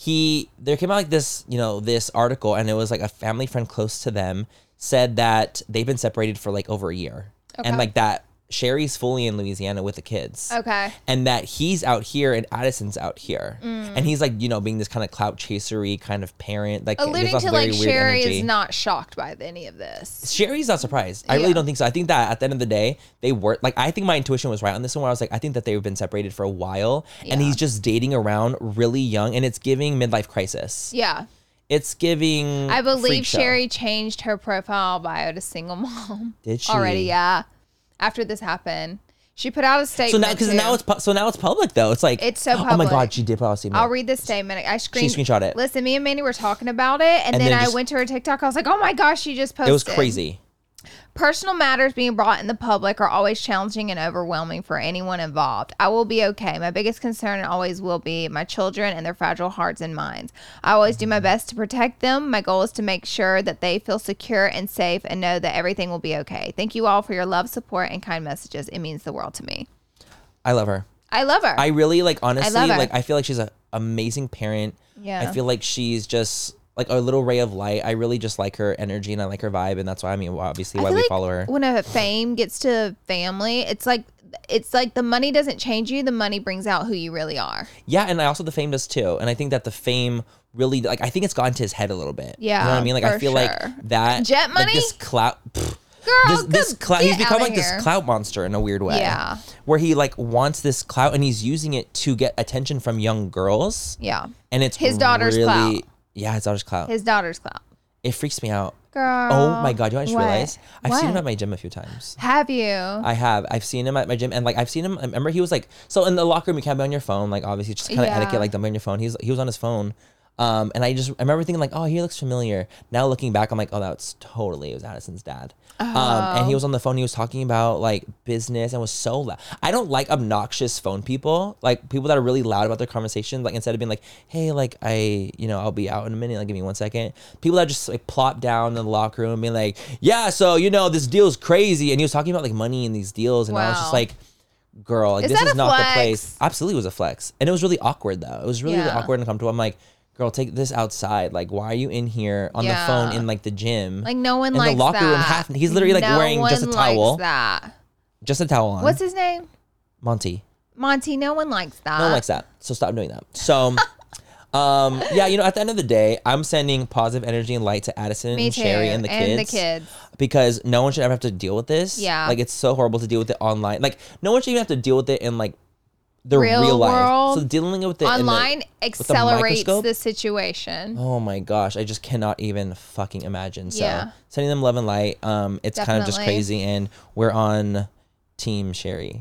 A: There came out like this, you know, this article, and it was like a family friend close to them said that they've been separated for like over a year, and like that Sherry's fully in Louisiana with the kids.
B: Okay.
A: And that he's out here and Addison's out here. And he's like, you know, being this kind of clout chasery kind of parent. Like
B: Alluding
A: gives off
B: to
A: very
B: like
A: weird
B: Sherry
A: energy.
B: is not shocked by any of this.
A: Sherry's not surprised. I really don't think so. I think that at the end of the day, they were like, I think my intuition was right on this one where I was like, I think that they've been separated for a while and he's just dating around really young and it's giving midlife crisis.
B: Yeah.
A: It's giving
B: I believe
A: freak show.
B: Sherry changed her profile bio to single mom.
A: Did she?
B: Already, yeah. After this happened. She put out a statement.
A: So now it's public though. It's like
B: it's so public.
A: Oh my God, she did put out a statement.
B: I'll read this statement. I
A: screenshot it.
B: Listen, me and Mandy were talking about it, and then I went to her TikTok. I was like, oh my gosh, she just posted.
A: It was crazy.
B: Personal matters being brought in the public are always challenging and overwhelming for anyone involved. I will be okay. My biggest concern always will be my children and their fragile hearts and minds. I always do my best to protect them. My goal is to make sure that they feel secure and safe and know that everything will be okay. Thank you all for your love, support, and kind messages. It means the world to me.
A: I love her.
B: I love her.
A: I really like, honestly,
B: love her.
A: like I feel like she's an amazing parent.
B: Yeah.
A: I feel like she's just like a little ray of light. I really just like her energy and I like her vibe, and that's why obviously why we follow her.
B: When a fame gets to family, it's like the money doesn't change you. The money brings out who you really are.
A: Yeah, and also the fame does too. And I think that the fame really, like, I think it's gotten to his head a little bit.
B: Yeah,
A: you know what I mean? Like I
B: for
A: feel like
B: sure.
A: that
B: Jet money?
A: like this clout.
B: Girl,
A: this clout.
B: get
A: He's become
B: outta
A: like this
B: here.
A: clout monster in a weird way.
B: Yeah.
A: Where he like wants this clout and he's using it to get attention from young girls.
B: Yeah.
A: And it's
B: His daughter's
A: really,
B: clout.
A: Yeah, his daughter's clout.
B: His daughter's clout.
A: It freaks me out.
B: Girl.
A: Oh my God, you know what I just
B: What?
A: realized? I've seen him
B: What?
A: at my gym a few times.
B: Have you?
A: I have. I've seen him at my gym, and like I've seen him. I remember he was like, so in the locker room you can't be on your phone. Like obviously, just kind of
B: Yeah.
A: etiquette. Like don't be on your phone. He was on his phone, and I remember thinking like, oh, he looks familiar. Now looking back, I'm like, oh, it was Addison's dad. And he was on the phone. He was talking about like business and was so loud. I don't like obnoxious phone people, like people that are really loud about their conversations. Like instead of being like, hey, like I'll be out in a minute. Like give me 1 second. People that just like plop down in the locker room and being like, yeah, so this deal's crazy. And he was talking about like money and these deals, and I was just
B: Wow.
A: like, girl, like
B: Is
A: this
B: that
A: is
B: a
A: not
B: flex?
A: the place. Absolutely, it was a flex, and it was really awkward though. It was really, really
B: Yeah.
A: awkward and uncomfortable. I'm like, girl, take this outside. Like, why are you in here on
B: Yeah.
A: the phone in like the gym?
B: Like no one
A: in
B: likes
A: the locker
B: that.
A: room. He's literally like
B: No
A: wearing just a
B: one
A: towel,
B: likes that.
A: just a towel on.
B: What's his name?
A: Monty.
B: Monty, no one likes that.
A: No one likes that. So stop doing that. So, yeah, you know, at the end of the day, I'm sending positive energy and light to Addison
B: Me
A: and
B: too.
A: Sherry and the kids. Because no one should ever have to deal with this.
B: Yeah.
A: Like, it's so horrible to deal with it online. Like, no one should even have to deal with it in, like, the real life.
B: world.
A: So dealing with it
B: Online accelerates
A: microscope?
B: the situation.
A: Oh my gosh, I just cannot even fucking imagine. So
B: Yeah.
A: sending them love and light. It's kind of just
B: Definitely.
A: crazy, and we're on Team Sherry.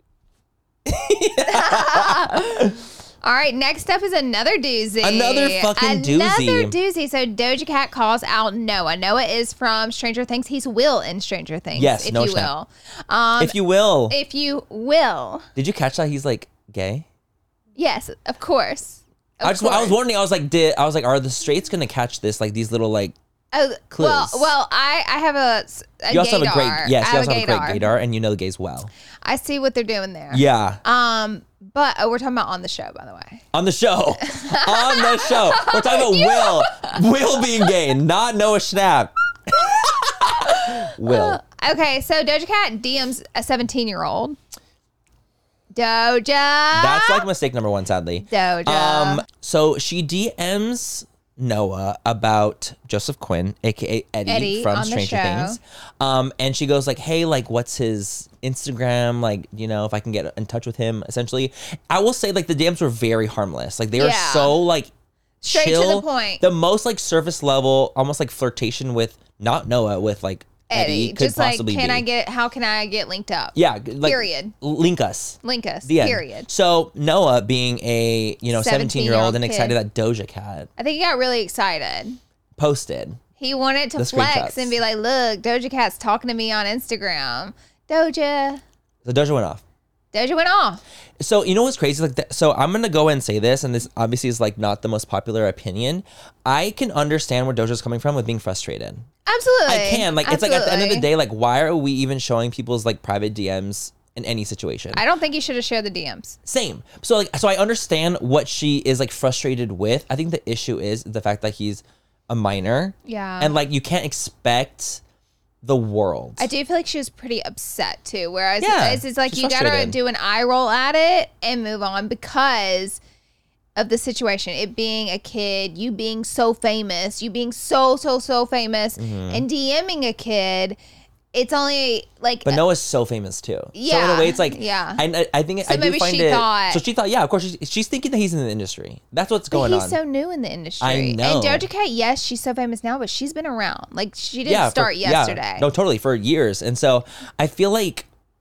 B: All right, next up is another doozy.
A: Another fucking doozy.
B: Another doozy. So Doja Cat calls out Noah. Noah is from Stranger Things. He's Will in Stranger Things.
A: Yes,
B: if
A: no
B: you
A: snap.
B: will.
A: If you will.
B: If you will.
A: Did you catch that he's like gay?
B: Yes, of course.
A: I was wondering. I was like, are the straights gonna catch this? Like these little like.
B: Oh,
A: clues.
B: well, I have a
A: You also
B: gaydar.
A: have a great. Yes,
B: I
A: you also have a
B: gaydar.
A: great gaydar, and you know the gays well.
B: I see what they're doing there.
A: Yeah.
B: But we're talking about on the show, by the way.
A: On the show. On the show. We're talking about Will being gay, not Noah Schnapp. Will.
B: Okay, so Doja Cat DMs a 17-year-old. Doja.
A: That's like mistake number one, sadly.
B: Doja.
A: So she DMs Noah about Joseph Quinn, aka Eddie from
B: on the
A: Stranger
B: show.
A: Things. And she goes like, hey, like what's his Instagram? Like, you know, if I can get in touch with him, essentially. I will say like the DMs were very harmless. Like they were
B: Yeah.
A: so like
B: Straight to
A: chill.
B: the point.
A: The most like surface level, almost like flirtation with not Noah, with like Eddie could
B: Just like,
A: possibly be.
B: how can I get linked up?
A: Yeah, like
B: Period.
A: link us.
B: Link us.
A: The end.
B: Period.
A: So Noah, being a 17-year-old and
B: kid.
A: excited that Doja Cat
B: I think he got really excited.
A: posted.
B: He wanted to
A: The
B: flex
A: screenshots.
B: and be like, look, Doja Cat's talking to me on Instagram. Doja.
A: So Doja went off.
B: Doja went off.
A: So you know what's crazy? Like, so I'm gonna go and say this, and this obviously is like not the most popular opinion. I can understand where Doja's coming from with being frustrated.
B: Absolutely.
A: I can. Like, it's like at the end of the
B: Absolutely.
A: day, like, why are we even showing people's like private DMs in any situation?
B: I don't think you should have shared the DMs.
A: Same. So like, so I understand what she is like frustrated with. I think the issue is the fact that he's a minor.
B: Yeah.
A: And like, you can't expect the world.
B: I do feel like she was pretty upset too. Whereas
A: Yeah,
B: it's like
A: she's
B: you gotta
A: frustrated.
B: do an eye roll at it and move on because of the situation. It being a kid, you being so famous, you being so famous,
A: Mm-hmm.
B: and DMing a kid. It's only like
A: But Noah's so famous too. So in
B: Yeah,
A: a way, it's like,
B: yeah.
A: I think
B: So
A: I do
B: maybe
A: find
B: she
A: it.
B: thought-
A: So she thought, yeah, of course, she's thinking that he's in the industry. That's what's going
B: he's
A: on.
B: so new in the industry.
A: I know.
B: And Doja Cat, yes, she's so famous now, but she's been around. Like she didn't
A: Yeah,
B: start yesterday.
A: Yeah, no, totally, for years. And so I feel like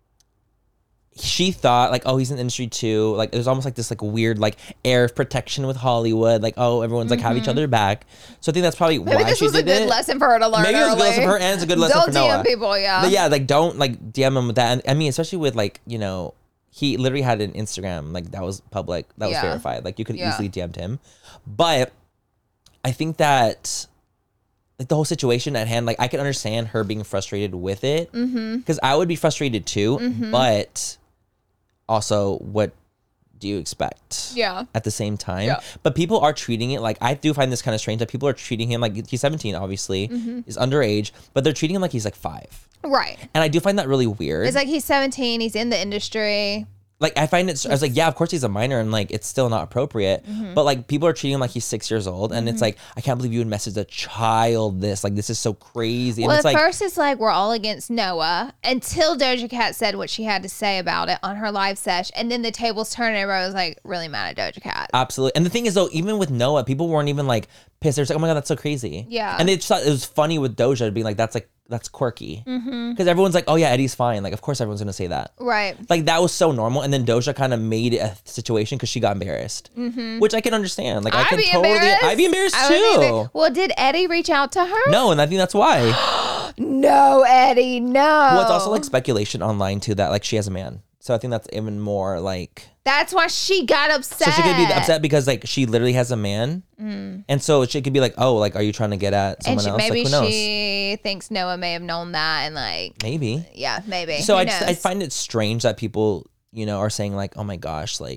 A: she thought like, oh, he's in the industry too. Like it was almost like this like weird like air of protection with Hollywood. Like, oh, everyone's like have each other back. So I think that's probably
B: Maybe
A: why
B: this
A: she
B: was a
A: did
B: good
A: it.
B: lesson for her to learn.
A: Maybe it was a good
B: early.
A: lesson for her, and it's a good lesson
B: Don't
A: for Noah.
B: DM people, yeah.
A: But yeah, like don't like DM him with that. And, I mean, especially with like, you know, he literally had an Instagram like that was public, that was
B: Yeah.
A: verified. Like you could
B: Yeah.
A: easily DM'd him. But I think that like the whole situation at hand, like I can understand her being frustrated with it because I would be frustrated too. But also, what do you expect?
B: Yeah.
A: At the same time,
B: Yeah.
A: but people are treating it like I do find this kind of strange that people are treating him like he's 17, obviously, is underage, but they're treating him like he's like 5,
B: Right.
A: and I do find that really weird.
B: It's like he's 17, he's in the industry.
A: Like I find it, I was like, yeah, of course he's a minor, and like it's still not appropriate. But like people are treating him like he's 6 years old, and it's like I can't believe you would message a child this. Like this is so crazy. And
B: Well,
A: it's
B: at
A: like,
B: first it's like we're all against Noah until Doja Cat said what she had to say about it on her live sesh, and then the tables turned and everybody was like really mad at Doja Cat.
A: absolutely. And the thing is though, even with Noah, people weren't even like pissed. They're just like, oh my god, that's so crazy.
B: Yeah.
A: And they just thought it was funny with Doja being like, that's quirky. Because everyone's like, oh yeah, Eddie's fine. Like of course everyone's gonna say that.
B: Right.
A: Like that was so normal, and then Doja kind of made it a situation because she got embarrassed, which I can understand. Like I can I'd be embarrassed
B: I would be
A: too.
B: embarrassed. Well, did Eddie reach out to her?
A: No, and I think that's why.
B: No, Eddie, no.
A: Well, it's also like speculation online too that like she has a man, so I think that's even more like.
B: That's why she got upset.
A: So she could be upset because like she literally has a man, and so she could be like, oh, like are you trying to get at
B: And
A: someone else?
B: maybe
A: Like who knows?
B: she thinks Noah may have known that, and like,
A: Maybe.
B: yeah, maybe.
A: So
B: Who
A: I
B: knows?
A: find it strange that people, you know, are saying like, oh my gosh, like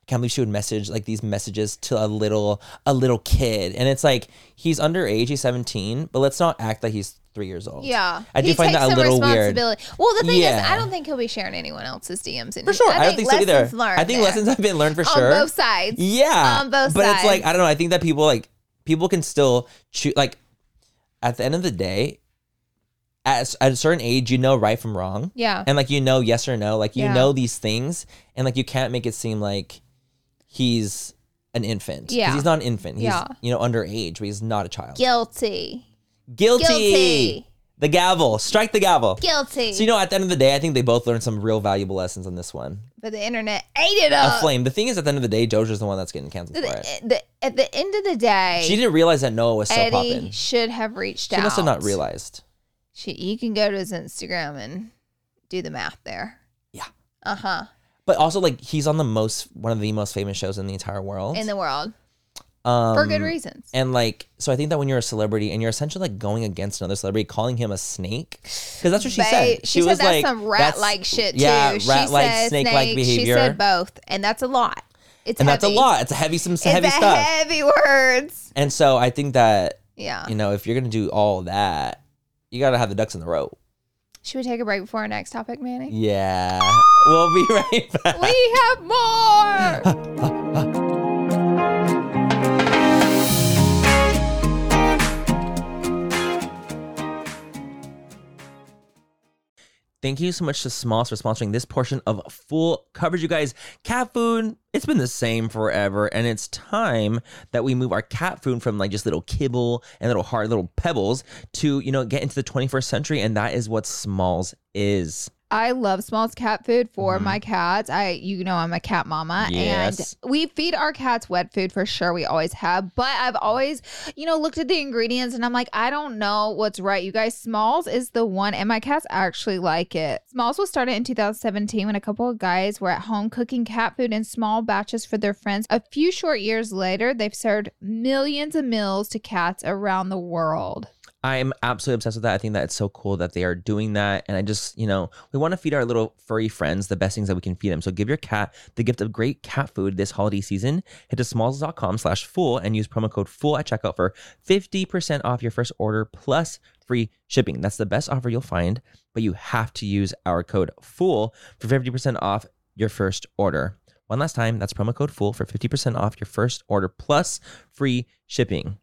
A: I can't believe she would message like these messages to a little kid. And it's like, he's underage, he's 17, but let's not act like he's 3 years old.
B: Yeah.
A: I do find that a little weird.
B: Well, the thing is, I don't think he'll be sharing anyone else's DMs.
A: For sure. I don't think so either. I think lessons have been learned for sure.
B: On both sides.
A: Yeah.
B: On both sides.
A: But it's like, I don't know. I think that people can still choose. Like, at the end of the day, at a certain age, you know right from wrong.
B: Yeah.
A: And like, you know yes or no. Like, you know these things. And like, you can't make it seem like he's an infant.
B: Yeah.
A: Because he's not an infant. He's, underage, but he's not a child.
B: Guilty.
A: The gavel. Strike the gavel.
B: Guilty.
A: So, at the end of the day, I think they both learned some real valuable lessons on this one.
B: But the internet ate it up.
A: A flame. The thing is, at the end of the day, Doja's the one that's getting canceled for it.
B: At the end of the day,
A: she didn't realize that Noah was so popping.
B: Eddie should have reached out.
A: She must have not realized.
B: You can go to his Instagram and do the math there.
A: Yeah.
B: Uh-huh.
A: But also, like, he's on one of the most famous shows in the entire world.
B: In the world. For good reasons.
A: And like, so I think that when you're a celebrity and you're essentially like going against another celebrity, calling him a snake, because that's what she said.
B: She was
A: that's
B: like, some rat-like shit too.
A: Yeah,
B: rat-like,
A: snake-like behavior.
B: She said both, and that's a lot. It's heavy.
A: That's a lot. It's a heavy stuff.
B: Heavy words.
A: And so I think that
B: if
A: you're gonna do all that, you gotta have the ducks in the row.
B: Should we take a break before our next topic, Manny?
A: Yeah, we'll be right back.
B: We have more.
A: Thank you so much to Smalls for sponsoring this portion of Full Coverage, you guys. Cat food, it's been the same forever, and it's time that we move our cat food from like just little kibble and little hard little pebbles to, get into the 21st century, and that is what Smalls is.
B: I love Smalls cat food for my cats. I'm a cat mama.
A: Yes.
B: And we feed our cats wet food for sure. We always have. But I've always, looked at the ingredients and I'm like, I don't know what's right. You guys, Smalls is the one, and my cats actually like it. Smalls was started in 2017 when a couple of guys were at home cooking cat food in small batches for their friends. A few short years later, they've served millions of meals to cats around the world.
A: I'm absolutely obsessed with that. I think that it's so cool that they are doing that. And I just, we want to feed our little furry friends the best things that we can feed them. So give your cat the gift of great cat food this holiday season. Head to smalls.com/full and use promo code FULL at checkout for 50% off your first order plus free shipping. That's the best offer you'll find, but you have to use our code FULL for 50% off your first order. One last time, that's promo code FULL for 50% off your first order plus free shipping.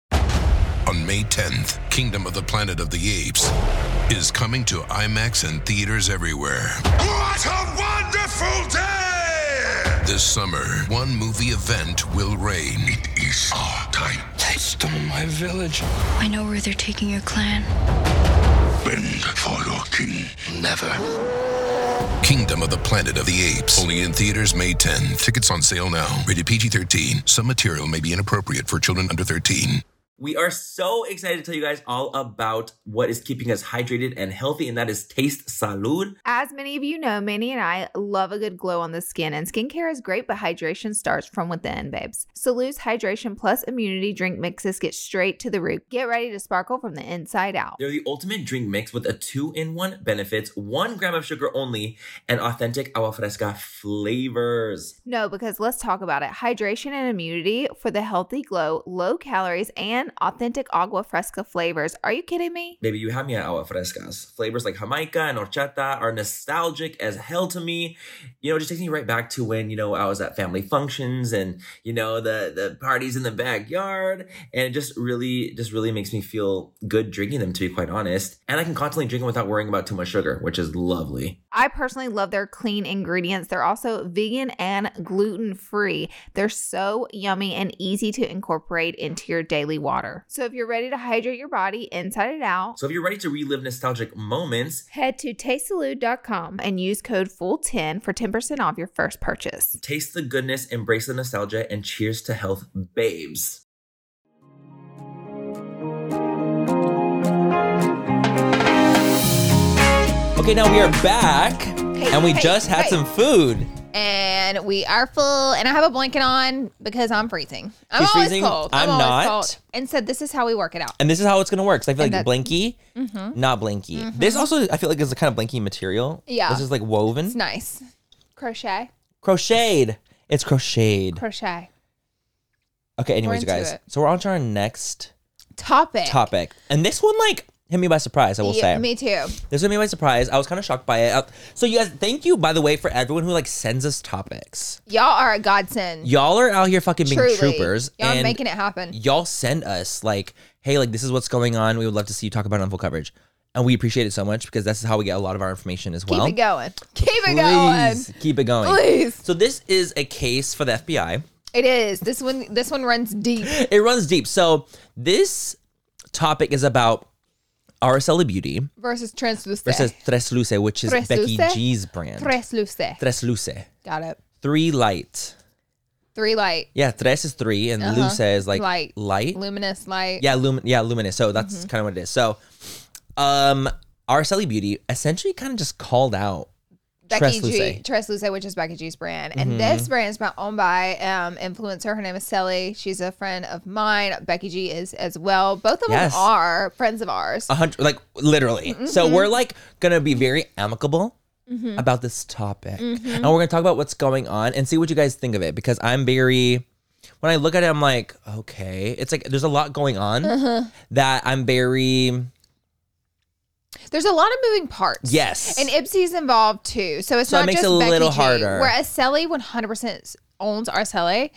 E: On May 10th, Kingdom of the Planet of the Apes is coming to IMAX and theaters everywhere.
F: What a wonderful day!
E: This summer, one movie event will reign.
F: It is our time.
G: They stole my village.
H: I know where they're taking your clan.
F: Bend for your king.
G: Never.
E: Kingdom of the Planet of the Apes. Only in theaters May 10. Tickets on sale now. Rated PG-13. Some material may be inappropriate for children under 13.
A: We are so excited to tell you guys all about what is keeping us hydrated and healthy, and that is Taste Salud.
B: As many of you know, Manny and I love a good glow on the skin, and skincare is great, but hydration starts from within, babes. Salud's Hydration Plus Immunity Drink Mixes get straight to the root. Get ready to sparkle from the inside out.
A: They're the ultimate drink mix with a 2-in-1 benefits, 1 gram of sugar only, and authentic agua fresca flavors.
B: No, because let's talk about it. Hydration and immunity for the healthy glow, low calories, and authentic agua fresca flavors. Are you kidding me?
A: Baby, you have me at agua frescas. Flavors like Jamaica and horchata are nostalgic as hell to me. It just takes me right back to when, I was at family functions and, the parties in the backyard. And it just really makes me feel good drinking them, to be quite honest. And I can constantly drink them without worrying about too much sugar, which is lovely.
B: I personally love their clean ingredients. They're also vegan and gluten-free. They're so yummy and easy to incorporate into your daily water. So if you're ready to hydrate your body inside and out,
A: so if you're ready to relive nostalgic moments,
B: head to tastesalud.com and use code FULL10 for 10% off your first purchase.
A: Taste the goodness, embrace the nostalgia, and cheers to health, babes. Okay, now we are back, and we just had some food.
B: And we are full, and I have a blanket on because I'm freezing. I'm
A: She's
B: always
A: freezing.
B: cold.
A: I'm
B: always
A: not.
B: cold. And so this is how we work it out.
A: And this is how it's going to work. So I feel
B: And
A: like blanky, not blanky. This also, I feel like, is a kind of blanky material.
B: Yeah.
A: This is like woven.
B: It's nice. Crocheted.
A: Crocheted. It's crocheted.
B: Crochet.
A: Okay, anyways,
B: into
A: guys.
B: it.
A: So we're on to our next
B: Topic.
A: and this one like hit me by surprise. I will say.
B: Me too.
A: This hit me by surprise. I was kind of shocked by it. So you guys, thank you by the way for everyone who like sends us topics.
B: Y'all are a godsend.
A: Y'all are out here fucking being
B: Truly.
A: troopers.
B: Y'all are
A: and
B: making it happen.
A: y'all send us like, hey, like this is what's going on. We would love to see you talk about it on full coverage. And we appreciate it so much because that's how we get a lot of our information as well.
B: Keep it going. Keep it going.
A: Please keep it going.
B: Please.
A: So this is a case for the FBI.
B: It is. This one runs deep.
A: It runs deep. So this topic is about Araceli Beauty
B: Versus Transluce.
A: versus Tres Luce, which is
B: Tres
A: Becky
B: Luce?
A: G's brand.
B: Transluce.
A: Tres Luce.
B: Got it.
A: 3 light.
B: 3 light.
A: Yeah, tres is 3 and luce is like
B: Light.
A: light.
B: Luminous light.
A: Yeah, luminous. So that's kind of what it is. So Araceli Beauty essentially kind of just called out
B: Becky
A: Tres Luce.
B: G. Tres Luce, which is Becky G's brand. And this brand is owned by influencer. Her name is Sally. She's a friend of mine. Becky G is as well. Both of
A: Yes.
B: them are friends of ours.
A: 100, like literally. So we're like gonna be very amicable about this topic, and we're gonna talk about what's going on and see what you guys think of it. Because I'm very, when I look at it, I'm like, okay, it's like there's a lot going on that I'm very.
B: There's a lot of moving parts.
A: Yes.
B: And Ipsy's involved too. So it's
A: So it
B: not
A: makes
B: just
A: it a
B: Becky
A: little
B: G.
A: harder.
B: Whereas Sally 100% owns Araceli.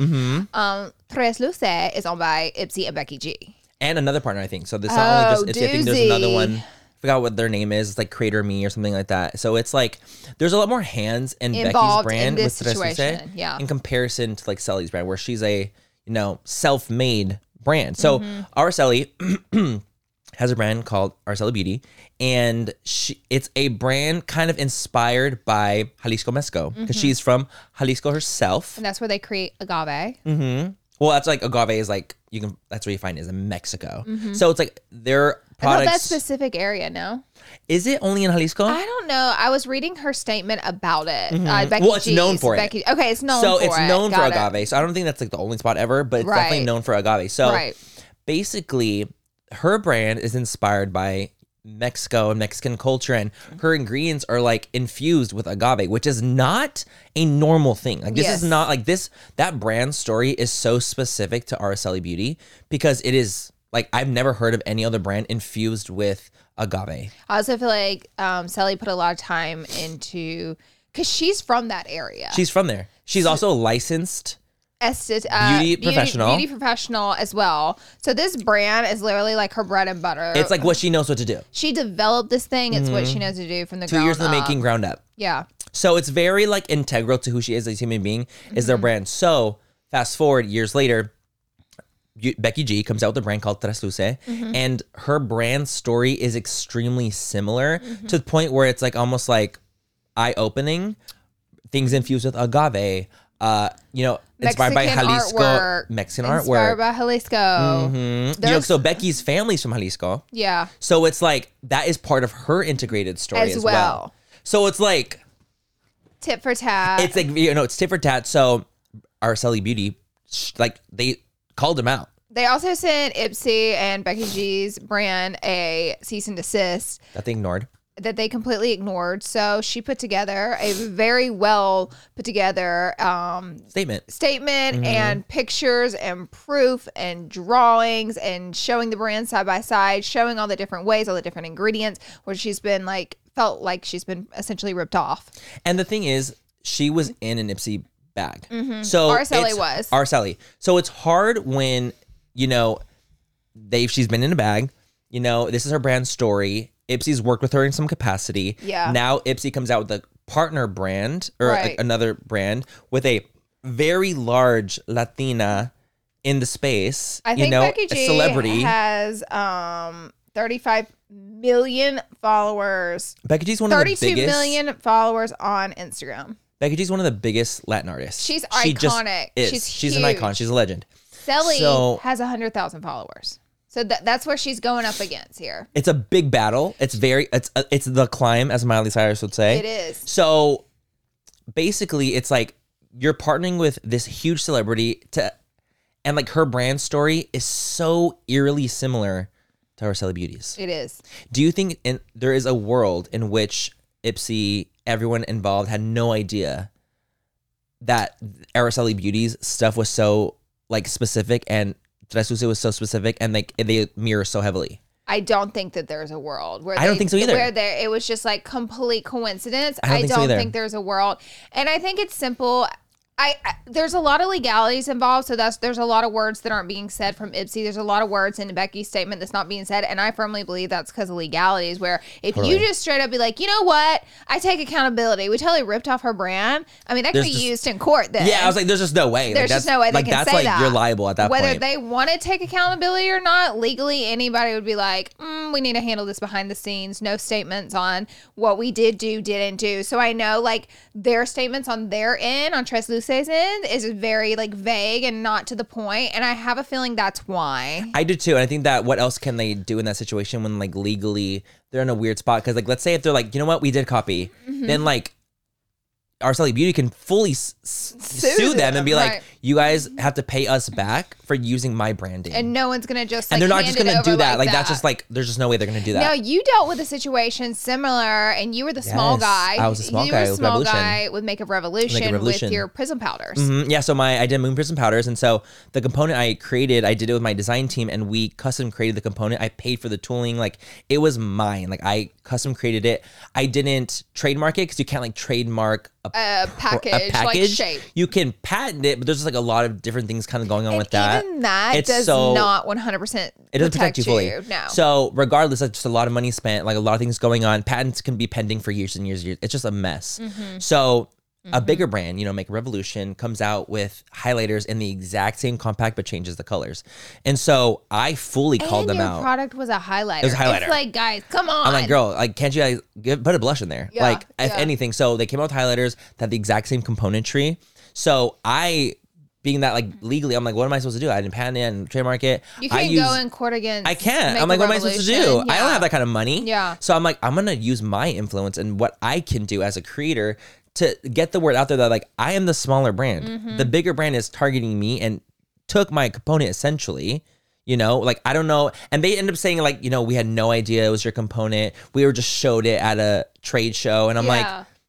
B: Tres Luce is owned by Ipsy and Becky G.
A: And another partner, I think. So this is not only just Ipsy. I think there's
B: doozy.
A: another one. I forgot what their name is. It's like Creator Me or something like that. So it's like there's a lot more hands in Becky's
B: Involved
A: brand
B: in this
A: with Tres Luce
B: situation, yeah.
A: in comparison to like Sally's brand, where she's a self-made brand. So Araceli has a brand called Araceli Beauty, and it's a brand kind of inspired by Jalisco Mezco because she's from Jalisco herself.
B: And that's where they create agave.
A: Well, that's like agave is like that's where you find it is in Mexico. So it's like their
B: I thought that
A: products.
B: specific area, no?
A: Is it only in Jalisco?
B: I don't know. I was reading her statement about it. Becky
A: Well, it's
B: G's,
A: known for it.
B: Okay, it's known
A: so
B: for it.
A: it's known for
B: Got it.
A: agave. So I don't think that's like the only spot ever, but it's
B: Right.
A: definitely known for agave. So
B: Right.
A: basically, her brand is inspired by Mexico and Mexican culture, and her ingredients are like infused with agave, which is not a normal thing. Like this
B: Yes.
A: is not like this. That brand story is so specific to Araceli Beauty because it is like I've never heard of any other brand infused with agave.
B: I also feel like Sally put a lot of time into, because she's from that area.
A: She's from there. She's also licensed.
B: Beauty
A: professional.
B: Beauty professional as well. So this brand is literally like her bread and butter.
A: It's like what she knows what to do.
B: She developed this thing. It's what she knows to do from the
A: 2
B: ground
A: years in the
B: up.
A: making, ground up.
B: Yeah.
A: So it's very like integral to who she is as a human being is their brand. So fast forward years later, Becky G comes out with a brand called Tres Luce, and her brand story is extremely similar to the point where it's like almost like eye-opening. Things infused with agave, inspired by
B: Mexican
A: Jalisco,
B: artwork.
A: Mexican
B: Inspired
A: artwork.
B: by Jalisco. There's-
A: So Becky's family's from Jalisco.
B: Yeah.
A: So it's like that is part of her integrated story as well. So it's like
B: Tit for tat.
A: it's like it's tit for tat. So Araceli Beauty, like they called him out.
B: They also sent Ipsy and Becky G's brand a cease and desist
A: That they ignored.
B: that they completely ignored. So she put together a very well put together
A: Statement.
B: and pictures and proof and drawings and showing the brand side by side, showing all the different ways, all the different ingredients, where she's been felt like she's been essentially ripped off.
A: And the thing is, she was in an Ipsy bag. So
B: Araceli was.
A: Araceli. So it's hard when she's been in a bag. This is her brand story. Ipsy's worked with her in some capacity.
B: Yeah.
A: Now Ipsy comes out with a partner brand or
B: Right.
A: another brand with a very large Latina in the space.
B: I think Becky
A: a
B: G
A: celebrity.
B: has 35 million followers.
A: Becky G's one of the
B: 32
A: biggest.
B: million followers on Instagram.
A: Becky G's one of the biggest Latin artists.
B: She's
A: She just
B: iconic.
A: is. She's an
B: huge.
A: icon. She's a legend.
B: Sally
A: So-
B: has 100,000 followers. So that's where she's going up against here.
A: It's a big battle. It's the climb, as Miley Cyrus would say.
B: It is.
A: So basically, it's like you're partnering with this huge celebrity and like her brand story is so eerily similar to Araceli Beauty's.
B: It is.
A: Do you think there is a world in which Ipsy, everyone involved, had no idea that Araceli Beauty's stuff was so like specific and Tres Luces was so specific and like they mirror so heavily.
B: I don't think that there's a world where
A: I don't think so either.
B: Where it was just like complete coincidence.
A: I don't
B: think there's a world, and I think it's simple. There's a lot of legalities involved, so there's a lot of words that aren't being said from Ipsy. There's a lot of words in Becky's statement that's not being said, and I firmly believe that's because of legalities. Where if you just straight up be like, you know what, I take accountability. We totally ripped off her brand. I mean, that could be used in court. Then
A: I was like, there's just no way.
B: There's just no way they can say that.
A: You're liable at that point.
B: Whether they want to take accountability or not, legally, anybody would be like, we need to handle this behind the scenes. No statements on what we didn't do. So I know like their statements on their end, on Tres Luces' end, is very like vague and not to the point. And I have a feeling that's why.
A: I do too. And I think that what else can they do in that situation when like legally they're in a weird spot? Because like, let's say if they're like, you know what, we did copy, then like Araceli Beauty can fully sue them and be like, you guys have to pay us back for using my branding.
B: And no one's going to just
A: and they're not just going to do that. Like that's just like, there's just no way they're going to do that.
B: No, you dealt with a situation similar and you were the small guy.
A: I was a small guy with Revolution.
B: With Makeup Revolution with your Prism powders.
A: Mm-hmm. Yeah, so I did Moon Prism powders. And so the component I created, I did it with my design team and we custom created the component. I paid for the tooling. Like it was mine. Like I custom created it. I didn't trademark it because you can't like trademark
B: a package. Like shape.
A: You can patent it, but there's just like a lot of different things kind of going on with that.
B: Even that does not 100%
A: it doesn't protect you fully.
B: No.
A: So regardless, that's just a lot of money spent, like a lot of things going on. Patents can be pending for years and years and years. It's just a mess. Mm-hmm. So a bigger brand, Makeup Revolution, comes out with highlighters in the exact same compact but changes the colors. And so I fully called them out.
B: Your product was a highlighter.
A: It was a highlighter.
B: It's like, guys, come on.
A: I'm like, girl, like, can't you guys put a blush in there?
B: Yeah,
A: if anything. So they came out with highlighters that have the exact same componentry. So being that like legally, I'm like, what am I supposed to do? I didn't patent it and trademark it.
B: You can't go in court against.
A: I can't. I'm like, what am I supposed to do?
B: Yeah.
A: I don't have that kind of money.
B: Yeah.
A: So I'm like, I'm gonna use my influence and what I can do as a creator to get the word out there that like I am the smaller brand. Mm-hmm. The bigger brand is targeting me and took my component essentially. Like I don't know. And they end up saying like, we had no idea it was your component. We were just showed it at a trade show. And I'm like,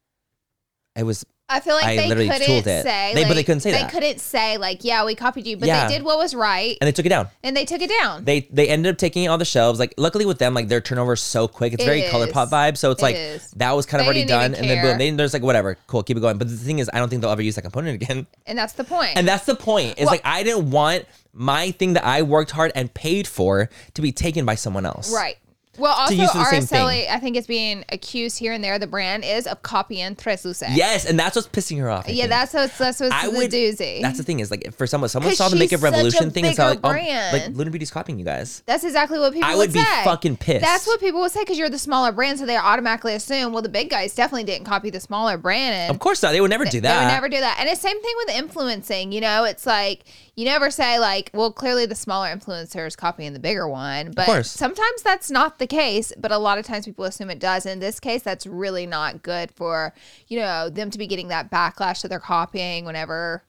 A: it was.
B: I feel like they couldn't say.
A: But they couldn't say that.
B: They couldn't say like, yeah, we copied you, but they did what was right.
A: And they took it down.
B: They
A: ended up taking it off the shelves. Like, luckily with them, like their turnover is so quick. It's very ColourPop vibe. So it's like that was kind of already done, and then boom, there's like whatever, cool, keep it going. But the thing is, I don't think they'll ever use that component again.
B: And that's the point.
A: It's like I didn't want my thing that I worked hard and paid for to be taken by someone else.
B: Right. Well, also, Araceli, I think, is being accused here and there, the brand is, of copying Tres Luces.
A: Yes, and that's what's pissing her off.
B: That's what's the doozy.
A: That's the thing is, like, for someone saw the Makeup Revolution thing and saw, like Luna Beauty's copying you guys.
B: That's exactly what people would say.
A: I would be fucking pissed.
B: That's what people would say because you're the smaller brand, so they automatically assume, well, the big guys definitely didn't copy the smaller brand. And
A: of course not. They would never do that.
B: They would never do that. And it's the same thing with influencing. It's like, you never say, like, well, clearly the smaller influencer is copying the bigger one. But sometimes that's not the case, but a lot of times people assume it does. In this case, that's really not good for, them to be getting that backlash that they're copying whenever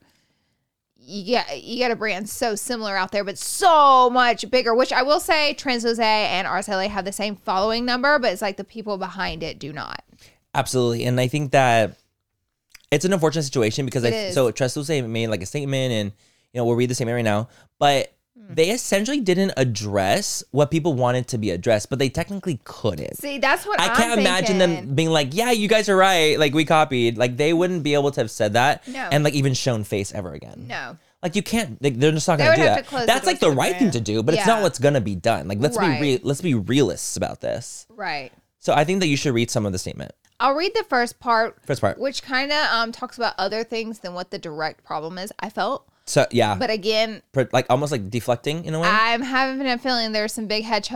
B: you get a brand so similar out there, but so much bigger, which I will say Tres Luces and Araceli have the same following number, but it's like the people behind it do not.
A: Absolutely. And I think that it's an unfortunate situation because so Tres Luces made like a statement and, we'll read the statement right now, but they essentially didn't address what people wanted to be addressed, but they technically couldn't.
B: See, that's what
A: I can't imagine them being like, yeah, you guys are right. Like, we copied. Like, they wouldn't be able to have said that and, like, even shown face ever again.
B: No.
A: Like, you can't. Like, they're just not going to do that. That's, like, the right thing to do, but it's not what's going to be done. Like, let's be realists about this.
B: Right.
A: So I think that you should read some of the statement.
B: I'll read the first part.
A: Which
B: kind of talks about other things than what the direct problem is, I felt.
A: So, yeah.
B: But again,
A: like almost like deflecting in a way.
B: I'm having a feeling there's some big there's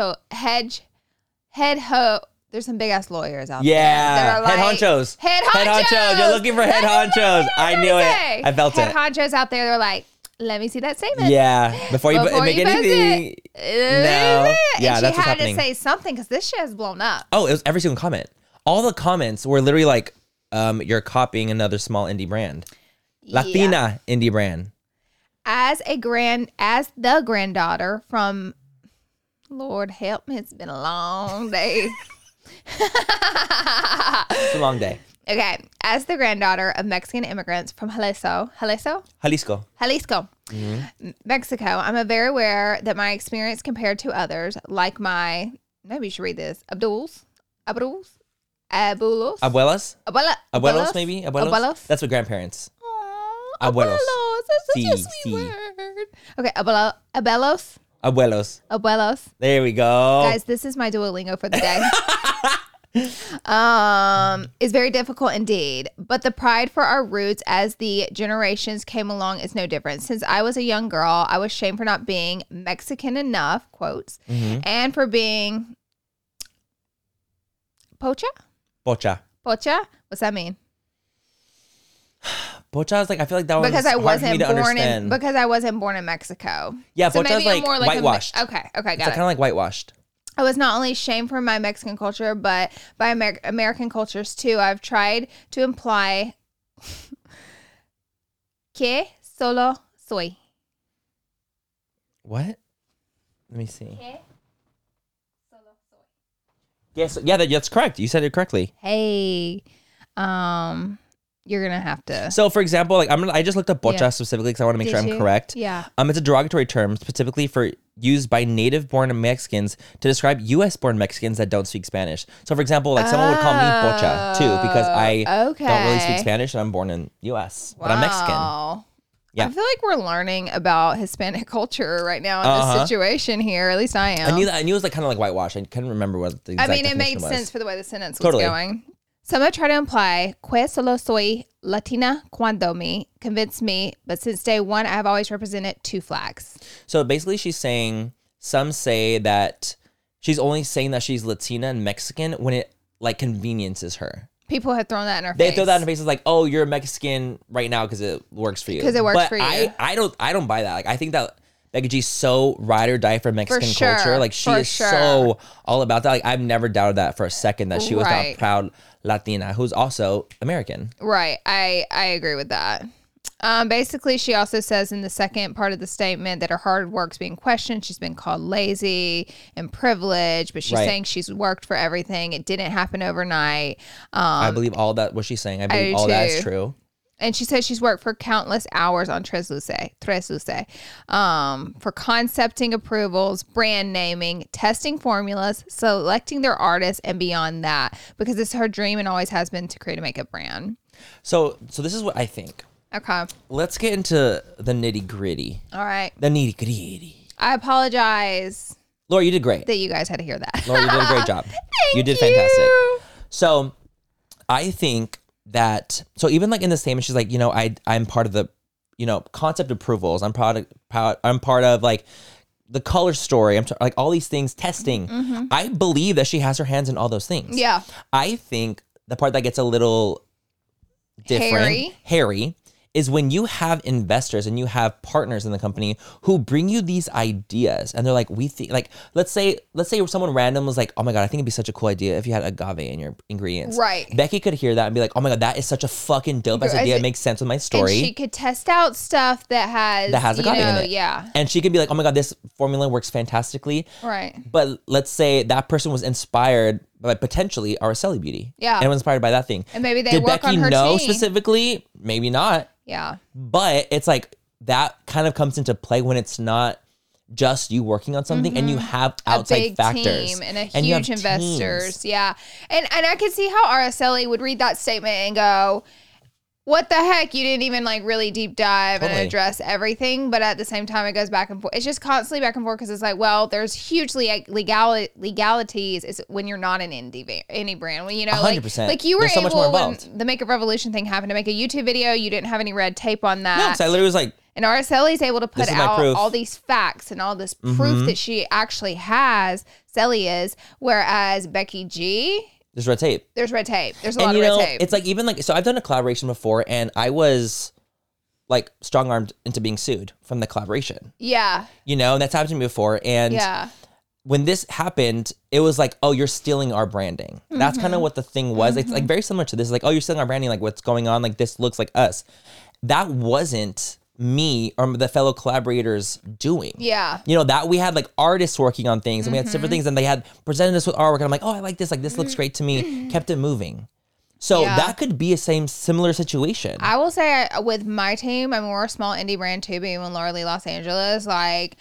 B: some big ass lawyers out there.
A: Yeah.
B: Head
A: honchos.
B: Head honchos.
A: You're looking for head honchos. I knew it. I felt it.
B: Head honchos out there. They're like, let me see that statement.
A: Yeah. Before you make anything. No. Yeah, that's what's happening.
B: She had to say something because this shit has blown up.
A: Oh, it was every single comment. All the comments were literally like, you're copying another small indie brand. Latina indie brand.
B: As the granddaughter from, Lord help me, it's been a long day.
A: It's a long day.
B: Okay. As the granddaughter of Mexican immigrants from Jalisco, Mexico, I'm very aware that my experience compared to others, like my, maybe you should read this, abuelos,
A: Abuelos, maybe abuelos. That's what grandparents. Abuelos.
B: That's such a sweet word. Okay, abuelos.
A: There we go.
B: Guys, this is my Duolingo for the day. Is very difficult indeed, but the pride for our roots as the generations came along is no different. Since I was a young girl, I was shamed for not being Mexican enough, quotes, and for being pocha. What's that mean?
A: Pocha is like, I feel like that was
B: because I
A: hard for me
B: wasn't
A: to
B: born
A: understand.
B: in because I wasn't born in Mexico.
A: Yeah,
B: so
A: pocha is like
B: more
A: whitewashed.
B: Okay, got
A: It's
B: it.
A: kind of like whitewashed.
B: I was not only shamed for my Mexican culture, but by American cultures too. I've tried to imply que solo soy.
A: What? Let me see.
B: Que solo soy.
A: Yes, yeah, that's correct. You said it correctly.
B: Hey, you're gonna have to.
A: So, for example, like I just looked up pocha
B: Yeah.
A: specifically because I want to make
B: Did
A: sure
B: you?
A: I'm correct.
B: Yeah.
A: It's a derogatory term specifically for used by native-born Mexicans to describe U.S.-born Mexicans that don't speak Spanish. So, for example, like someone would call me pocha too because I don't really speak Spanish and I'm born in U.S. But I'm Mexican. Yeah.
B: I feel like we're learning about Hispanic culture right now in this situation here. At least I am.
A: I knew it was like kind of like whitewash. I couldn't remember what the exact
B: it made
A: definition was.
B: sense for the way the sentence was
A: Totally.
B: going. Some have tried to imply, que solo soy Latina cuando me, convinced me, but since day one, I have always represented two flags.
A: So basically she's saying, some say that she's only saying that she's Latina and Mexican when it like conveniences her.
B: People have thrown that in her
A: They
B: face.
A: throw that in her face as like, oh, you're Mexican right now because it works for you.
B: Because it works for you.
A: I don't buy that. Like I think that Becky G's so ride or die for Mexican
B: sure.
A: culture. Like she
B: For
A: is
B: sure.
A: so all about that. Like I've never doubted that for a second that she was
B: Right.
A: not proud Latina who's also American.
B: Right. I agree with that. Basically, she also says in the second part of the statement that her hard work's being questioned. She's been called lazy and privileged, but she's
A: Right.
B: saying she's worked for everything. It didn't happen overnight.
A: I believe all that what she's saying. I believe
B: do
A: all that is
B: too.
A: true.
B: And she says she's worked for countless hours on Tres Luce, for concepting approvals, brand naming, testing formulas, selecting their artists, and beyond that, because it's her dream and always has been to create a makeup brand.
A: So this is what I think.
B: Okay.
A: Let's get into the nitty gritty.
B: All right.
A: The nitty gritty.
B: I apologize
A: Laura, you did great.
B: that you guys had to hear that.
A: Laura, you did a great job. You did
B: Thank
A: fantastic.
B: you.
A: So I think that, so even like in the statement, she's like, I'm part of the, concept approvals. I'm part of like the color story. Like all these things, testing. I believe that she has her hands in all those things.
B: Yeah.
A: I think the part that gets a little different, hairy, is when you have investors and you have partners in the company who bring you these ideas and they're like, we think, like, let's say someone random was like, oh my God, I think it'd be such a cool idea if you had agave in your ingredients.
B: Right.
A: Becky could hear that and be like, oh my God, that is such a fucking dope ass idea. It makes sense with my story.
B: And she could test out stuff that has
A: agave in it.
B: Yeah.
A: And she could be like, oh my God, this formula works fantastically.
B: Right.
A: But let's say that person was inspired by potentially Araceli Beauty.
B: Yeah.
A: And was inspired by that thing.
B: And maybe they
A: Did
B: work
A: Becky
B: on her
A: know
B: team.
A: specifically? Maybe not.
B: Yeah.
A: But it's like that kind of comes into play when it's not just you working on something and you have outside
B: a big
A: factors
B: team and a
A: you have
B: huge investors.
A: teams.
B: Yeah. And I could see how Araceli would read that statement and go, what the heck? You didn't even like really deep dive
A: Totally.
B: and address everything. But at the same time, it goes back and forth. It's just constantly back and forth because it's like, well, there's huge legalities is when you're not an indie brand. Well,
A: 100%.
B: like you were
A: There's so much more
B: able when
A: involved.
B: the Makeup Revolution thing happened to make a YouTube video. You didn't have any red tape on that.
A: No, because I literally was like,
B: And Araceli's able to put
A: This is my
B: out
A: proof.
B: all these facts and all this proof that she actually has. Sally is, whereas Becky G,
A: there's red tape.
B: there's red tape. There's a lot
A: And
B: of red tape.
A: it's like even like, so I've done a collaboration before and I was like strong armed into being sued from the collaboration,
B: yeah,
A: and that's happened to me before. And
B: yeah,
A: when this happened, it was like, oh, you're stealing our branding. That's kind of what the thing was. It's like very similar to this. Like, oh, you're stealing our branding. Like, what's going on? Like, this looks like us. That wasn't me or the fellow collaborators doing.
B: yeah.
A: That we had like artists working on things and we had different things and they had presented us with artwork. And I'm like, oh, I like this. Like, this looks great to me. Kept it moving. So
B: Yeah.
A: that could be a similar situation.
B: I will say with my team, I mean, we're a small indie brand too, being in Laura Lee, Los Angeles. Like,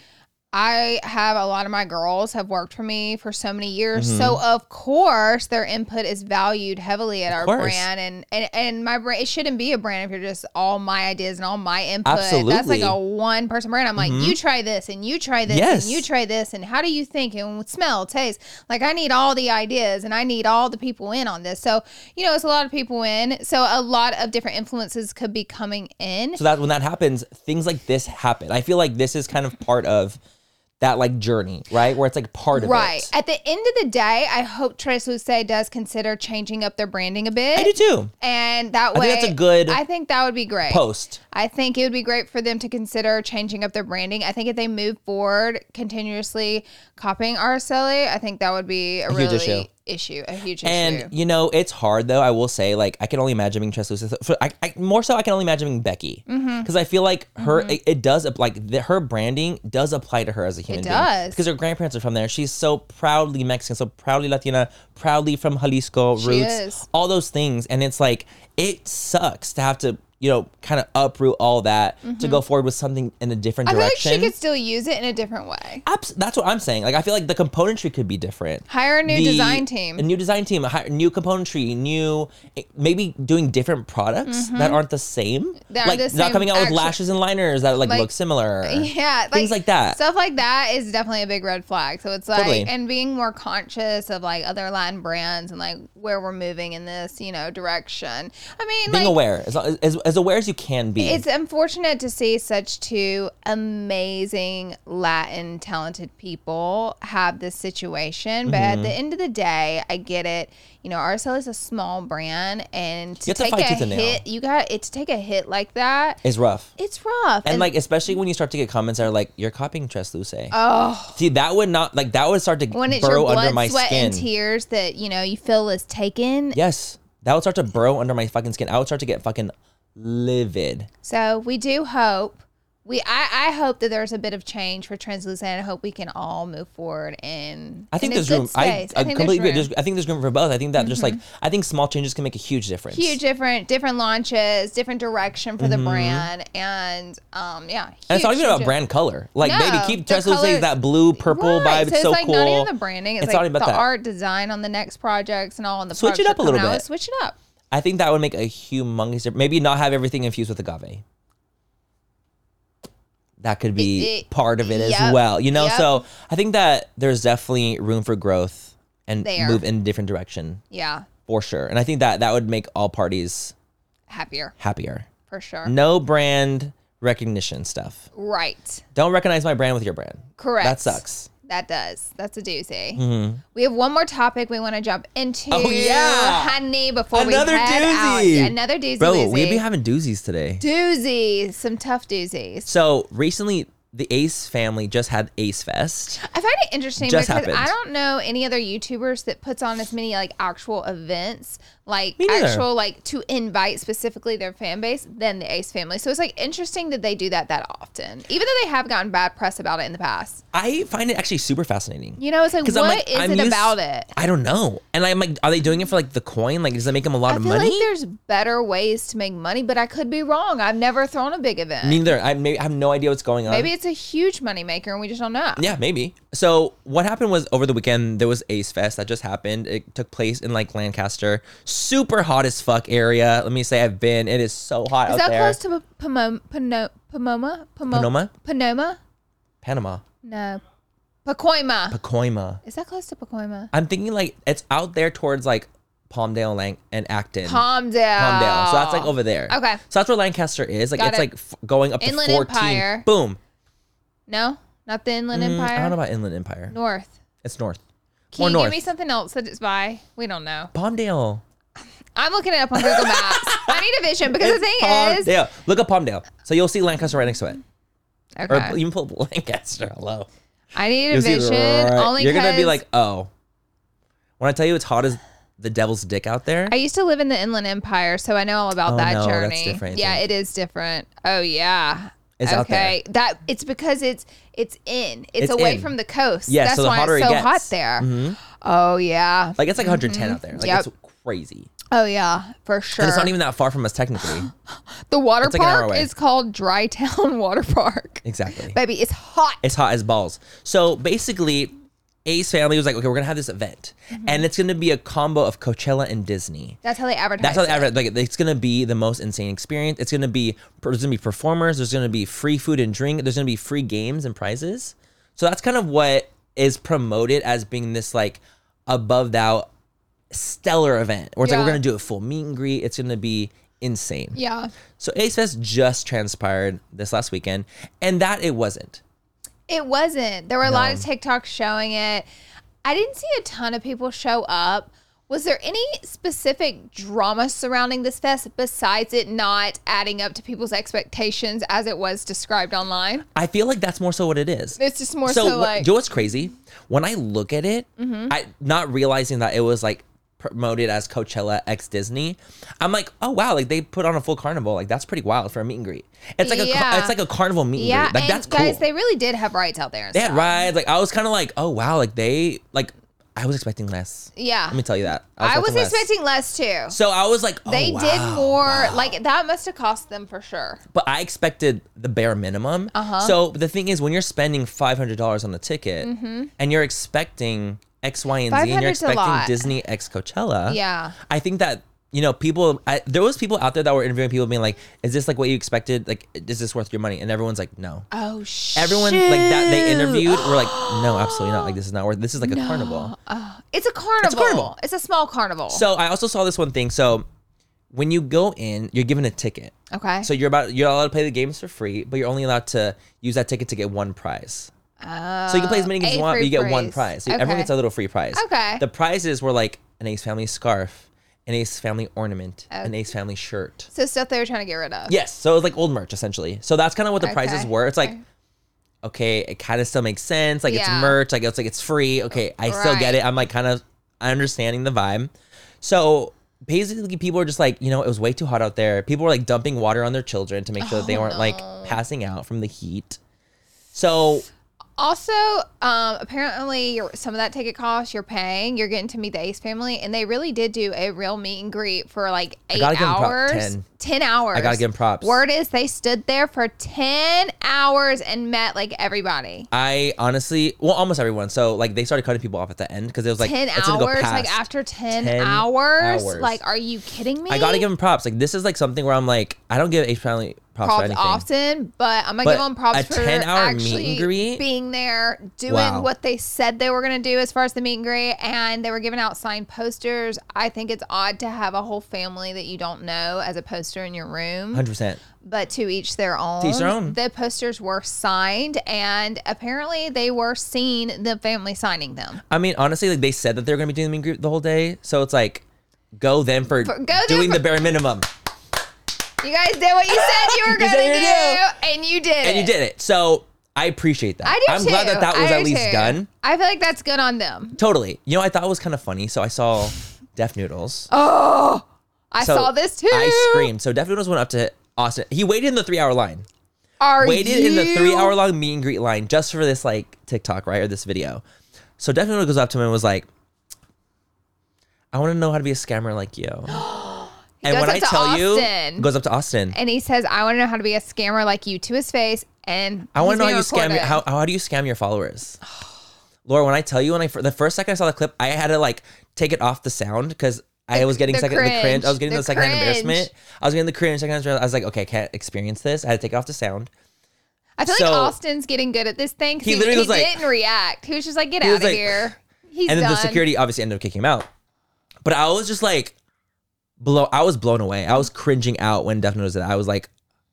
B: I have a lot of my girls have worked for me for so many years. So of course their input is valued heavily at our brand, and my brand, it shouldn't be a brand if you're just all my ideas and all my input.
A: Absolutely.
B: That's like a one person brand. I'm like, you try this and you try this and you try this, and how do you think and smell, taste? Like, I need all the ideas and I need all the people in on this. So, you know, it's a lot of people in. So a lot of different influences could be coming in.
A: So that when that happens, things like this happen. I feel like this is kind of part of that like journey, right? Where it's like part of
B: right.
A: it.
B: At the end of the day, I hope Tres Luce does consider changing up their branding a bit.
A: I do too.
B: And that
A: I
B: way,
A: think that's a good
B: I think that would be great.
A: post.
B: I think it would be great for them to consider changing up their branding. I think if they move forward continuously copying Araceli, I think that would be a
A: huge
B: really
A: issue.
B: A huge
A: And
B: issue.
A: you know, it's hard though. I will say, like, I can only imagine being Tres Luce. More so, I can only imagine being Becky, because I feel like her it does like her branding does apply to her as a human being.
B: does.
A: Because her grandparents are from there. She's so proudly Mexican, so proudly Latina, proudly from Jalisco roots,
B: is.
A: all those things. And it's like it sucks to have to, you know, kind of uproot all that to go forward with something in a different
B: I feel like
A: direction.
B: she could still use it in a different way.
A: That's what I'm saying. Like, I feel like the componentry could be different.
B: Hire a new design team.
A: A new design team, new componentry, maybe doing different products that aren't the same.
B: That aren't
A: like
B: the
A: not
B: same,
A: coming out with
B: actually.
A: lashes and liners that like look similar.
B: Yeah,
A: things like that.
B: Stuff like that is definitely a big red flag. So it's like,
A: Totally.
B: and being more conscious of like other Latin brands and like where we're moving in this, you know, direction. I mean,
A: Being
B: like,
A: aware, as aware as you can be.
B: it's unfortunate to see such two amazing Latin talented people have this situation, but
A: Mm-hmm.
B: at the end of the day, I get it. You know, Araceli is a small brand, and to
A: You have to
B: take
A: fight
B: a
A: tooth and nail.
B: hit, you got it to take a hit like that.
A: It's rough.
B: It's rough,
A: And like, especially when you start to get comments that are like, "You're copying Tres Luce."
B: oh.
A: See, that would not like that would start to
B: When it's your
A: burrow
B: blood,
A: under my
B: sweat,
A: skin.
B: and tears that, you know, you feel is taken.
A: Yes, that would start to burrow under my fucking skin. I would start to get fucking livid.
B: So we do hope. I hope that there's a bit of change for Translucent. I hope we can all move forward and
A: I think
B: in a
A: there's
B: good
A: room.
B: space.
A: I
B: think
A: completely.
B: there's room.
A: I think there's room for both. I think that just like I think small changes can make a huge difference.
B: Huge different launches, different direction for the brand, and yeah.
A: And it's not
B: huge,
A: even about
B: huge-
A: brand color. Like,
B: No,
A: baby, keep
B: the
A: Tres Luce
B: colors-
A: that blue purple
B: Right,
A: vibe.
B: so
A: It's so
B: like
A: cool.
B: not even the branding. It's
A: It's not
B: like
A: even
B: the
A: about that.
B: art design on the next projects and all on the
A: Switch it
B: products
A: up a
B: that
A: little
B: come out.
A: bit.
B: Switch it up.
A: I think that would make a humongous difference. Maybe not have everything infused with agave. That could be part of it
B: Yep,
A: as well. You know,
B: yep.
A: so I think that there's definitely room for growth and
B: There.
A: move in a different direction
B: Yeah,
A: for sure. And I think that that would make all parties
B: happier
A: happier.
B: for sure.
A: No brand recognition stuff.
B: Right.
A: Don't recognize my brand with your brand.
B: Correct.
A: That sucks.
B: That does. That's a doozy. We have one more topic we want to jump into.
A: Oh, yeah.
B: honey, before
A: Another
B: we head out.
A: doozy.
B: Yeah, another doozy.
A: Bro,
B: woozy.
A: we've been having doozies today.
B: doozies. Some tough doozies.
A: So recently, the Ace family just had Ace Fest.
B: I find it interesting
A: Just
B: because
A: happened.
B: I don't know any other YouTubers that puts on as many like actual events, like
A: Me neither.
B: actual like to invite specifically their fan base than the Ace family. So it's like interesting that they do that often, even though they have gotten bad press about it in the past.
A: I find it actually super fascinating.
B: You know, it's like
A: 'Cause
B: what is
A: I'm
B: it
A: used-
B: about it?
A: I don't know. And I'm like, are they doing it for like the coin? Like, does that make them a lot
B: I
A: of
B: feel
A: money?
B: like there's better ways to make money, but I could be wrong. I've never thrown a big event.
A: Neither. I have no idea what's going on.
B: Maybe it's a huge money maker and we just don't know.
A: Yeah, maybe. So what happened was over the weekend there was Ace Fest that just happened. It took place in like Lancaster, super hot as fuck area. Let me say I've been. It is so hot
B: Is
A: out
B: that
A: there.
B: close to Pomona?
A: Panama? Panama,
B: No. Pacoima.
A: Pacoima.
B: Is that close to Pacoima?
A: I'm thinking like it's out there towards like Palmdale and Acton.
B: Palmdale.
A: So that's like over there.
B: Okay.
A: So that's where Lancaster is. Like
B: Got
A: it's
B: it.
A: like going up
B: Inland
A: to 14.
B: Empire.
A: Boom.
B: No? Not the Inland Empire?
A: I don't know about Inland Empire.
B: North.
A: It's north.
B: Can
A: More
B: you
A: north.
B: give me something else that it's by? We don't know.
A: Palmdale.
B: I'm looking it up on Google Maps. I need a vision because the thing is.
A: Palmdale. Look up Palmdale. So you'll see Lancaster right next to it. Or
B: Okay.
A: even pull up Lancaster. Hello.
B: I need a
A: You'll see it
B: vision.
A: right-
B: Only
A: You're gonna be
B: 'cause
A: like, oh. When I tell you it's hot as the devil's dick out there.
B: I used to live in the Inland Empire, so I know all about
A: Oh,
B: that
A: no, that's
B: journey.
A: different, I
B: Yeah,
A: think.
B: it is different. Oh yeah.
A: It's out
B: okay. That it's because it's
A: It's
B: away
A: in.
B: from the coast.
A: Yeah,
B: That's
A: so the
B: why
A: hotter
B: it's
A: it
B: so
A: gets.
B: hot there. Oh yeah.
A: like it's like 110 out there. Like
B: Yep.
A: it's crazy.
B: Oh yeah, for sure.
A: And it's not even that far from us technically.
B: The water
A: It's like an hour
B: park
A: away.
B: is called Dry Town Water Park.
A: Exactly.
B: Baby, it's hot.
A: It's hot as balls. So basically, Ace family was like, okay, we're gonna have this event, and it's gonna be a combo of Coachella and Disney.
B: That's how they advertise.
A: That's how they
B: it.
A: advertise. Like, it's gonna be the most insane experience. There's gonna be performers. There's gonna be free food and drink. There's gonna be free games and prizes. So that's kind of what is promoted as being this like above thou stellar event. Where it's like
B: Yeah.
A: we're gonna do a full meet and greet. It's gonna be insane.
B: Yeah.
A: So Ace Fest just transpired this last weekend, and that it wasn't.
B: It wasn't. There were a lot of TikToks showing it. I didn't see a ton of people show up. Was there any specific drama surrounding this fest besides it not adding up to people's expectations as it was described online?
A: I feel like that's more so what it is.
B: It's just more so like,
A: do you know what's crazy? When I look at it, I not realizing that it was like promoted as Coachella x Disney, I'm like, oh wow, like they put on a full carnival. Like that's pretty wild for a meet and greet. It's like it's like a carnival meet and
B: yeah,
A: greet. Like
B: and
A: that's cool.
B: guys, they really did have rides out there. And
A: They had
B: stuff.
A: rides. Like I was kind of like, oh wow, like they like I was expecting less.
B: Yeah.
A: Let me tell you that.
B: I was
A: less.
B: expecting less too.
A: So I was like, oh,
B: They
A: wow,
B: did more.
A: wow.
B: Like that must have cost them for sure.
A: But I expected the bare minimum. So the thing is, when you're spending $500 on a ticket and you're expecting X, Y, and Z, and you're
B: 500's a lot.
A: expecting Disney X Coachella,
B: Yeah.
A: I think that, you know, there was people out there that were interviewing people being like, is this like what you expected? Like, is this worth your money? And everyone's like, no.
B: Oh shit.
A: Everyone like that they interviewed were like, no, absolutely not. Like, this is not worth. This is like a carnival.
B: It's a carnival.
A: carnival.
B: It's a small carnival.
A: So I also saw this one thing. So when you go in, you're given a ticket.
B: Okay.
A: So you're allowed to play the games for free, but you're only allowed to use that ticket to get one prize. So you can play as many games as you want, but you get one prize. So everyone gets a little free prize.
B: Okay.
A: The prizes were like an Ace Family scarf, an Ace Family ornament, an Ace Family shirt.
B: So stuff they were trying to get rid of.
A: Yes. So it was like old merch essentially. So that's kind of what the prizes
B: Okay.
A: were. It's like, okay, it kind of still makes sense. Like it's
B: Yeah.
A: merch. Like it's free. Okay, I still get it. I'm like kind of understanding the vibe. So basically people are just like, you know, it was way too hot out there. People were like dumping water on their children to make sure that they weren't like passing out from the heat. So
B: Also, apparently some of that ticket cost you're paying. You're getting to meet the Ace family, and they really did do a real meet and greet for like 8
A: gotta give 'em
B: hours. 10 hours.
A: I gotta give 'em props.
B: Word is they stood there for 10 hours and met like everybody.
A: I honestly, well, almost everyone. So like they started cutting people off at the end because it was like
B: 10
A: it's gonna go
B: hours, like
A: past.
B: after 10
A: 10
B: hours?
A: hours.
B: Like, are you kidding me?
A: I gotta give them props. Like this is like something where I'm like, I don't give Ace Family props for
B: props
A: anything.
B: often, but I'm gonna
A: But
B: give them props
A: a
B: for
A: 10-hour meet
B: actually
A: and greet?
B: being there, doing
A: Wow.
B: what they said they were gonna do as far as the meet and greet, and they were giving out signed posters. I think it's odd to have a whole family that you don't know as a poster in your room,
A: 100%.
B: but to each their own.
A: To each their own.
B: The posters were signed, and apparently they were seen the family signing them.
A: I mean, honestly, like they said that they're gonna be doing the meet and greet the whole day, so it's like, go them for
B: Go them
A: doing
B: for-
A: the bare minimum,
B: You guys did what you said you were
A: You
B: gonna
A: said you
B: do,
A: do.
B: and you did it.
A: and you did it. So I appreciate that.
B: I do
A: I'm glad
B: too.
A: that was
B: I
A: at
B: do
A: least
B: too.
A: done.
B: I feel like that's good on them.
A: Totally. You know, I thought it was kind of funny. So I saw Def Noodles.
B: Oh, I
A: So
B: saw this too.
A: I screamed. So Def Noodles went up to Austin. He waited in the 3-hour line.
B: Waited
A: In the 3-hour long meet and greet line just for this like TikTok, right? Or this video. So Def Noodles goes up to him and was like, I want to know how to be a scammer like you. And
B: goes
A: when
B: up
A: I
B: to
A: tell
B: Austin.
A: you, goes up to Austin.
B: And he says, I want to know how to be a scammer like you to his face. And
A: I want
B: he's
A: to know
B: being
A: how you scam
B: recorded.
A: how do you scam your followers? Laura, when I tell you, the first second I saw the clip, I had to like take it off the sound because I was getting
B: the
A: the cringe. I was getting
B: The
A: the secondhand
B: cringe.
A: embarrassment. I was getting the cringe. I was like, okay, I can't experience this. I had to take it off the sound.
B: I feel
A: So-
B: like Austin's getting good at this thing. 'Cause
A: He literally was like-
B: didn't react. He was just like, get
A: He
B: out
A: was
B: of
A: like-
B: here. He's
A: And then
B: done.
A: the security obviously ended up kicking him out. But I was just like, I was blown away. I was cringing out when Def Noodles did that. I was like,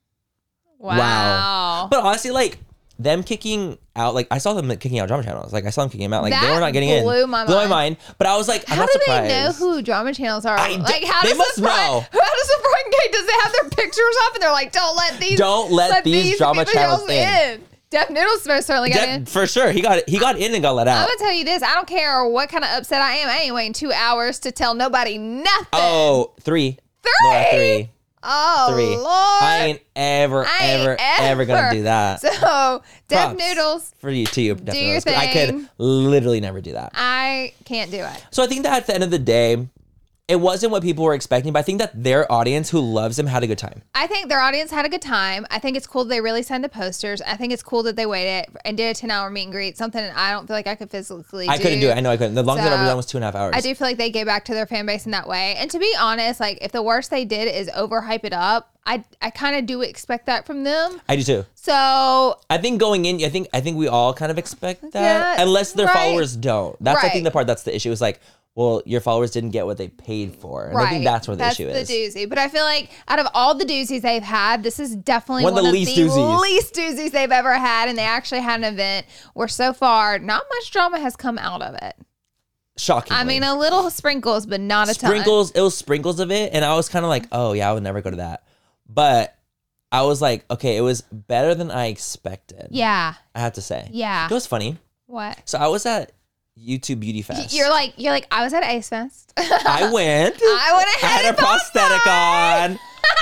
B: Wow.
A: But honestly, like them kicking out, like I saw them kicking out drama channels. Like I saw them kicking him out. Like they
B: That
A: were not getting in.
B: blew my
A: Blew my
B: mind.
A: mind. But I was like, I'm
B: How
A: not
B: do
A: surprised.
B: they know who drama channels are?
A: I-
B: Like, how
A: they
B: does
A: must
B: the front,
A: know.
B: How does the front gate? Does they have their pictures up and they're like, don't let these
A: drama
B: people
A: channels in.
B: Def Noodles most certainly got in.
A: For sure, he got in and got let
B: I'm
A: out.
B: gonna tell you this. I don't care what kind of upset I am. I ain't waiting 2 hours to tell nobody nothing.
A: Oh, 3.
B: Three?
A: Laura, 3.
B: Oh,
A: 3.
B: Lord.
A: I ain't ever gonna do that.
B: So, Def
A: Props
B: Noodles,
A: for you to you. Def
B: Do your
A: Noodles. I
B: thing.
A: could literally never do that.
B: I can't do it.
A: So I think that at the end of the day, It wasn't what people were expecting, but I think that their audience who loves him had a good time.
B: I think their audience had a good time. I think it's cool that they really signed the posters. I think it's cool that they waited and did a 10-hour meet and greet, something I don't feel like I could physically do.
A: I couldn't do it. I know I couldn't. The longest I've ever done was 2.5 hours.
B: I do feel like they gave back to their fan base in that way. And to be honest, like if the worst they did is overhype it up, I kind of do expect that from them.
A: I do too.
B: So
A: I think going in, I think we all kind of expect that, unless their followers don't. That's I think the part that's the issue is like, well, your followers didn't get what they paid for. And I think that's where the issue is.
B: That's the doozy. But I feel like out of all the doozies they've had, this is definitely one of the least doozies they've ever had. And they actually had an event where so far, not much drama has come out of it.
A: Shockingly.
B: I mean, a little sprinkles, but not a ton.
A: It was sprinkles of it. And I was kind of like, oh, yeah, I would never go to that. But I was like, okay, it was better than I expected.
B: Yeah.
A: I have to say.
B: Yeah.
A: It was funny.
B: What?
A: So I was at YouTube Beauty Fest.
B: You're like I was at Ace Fest.
A: I went.
B: I
A: had a prosthetic on.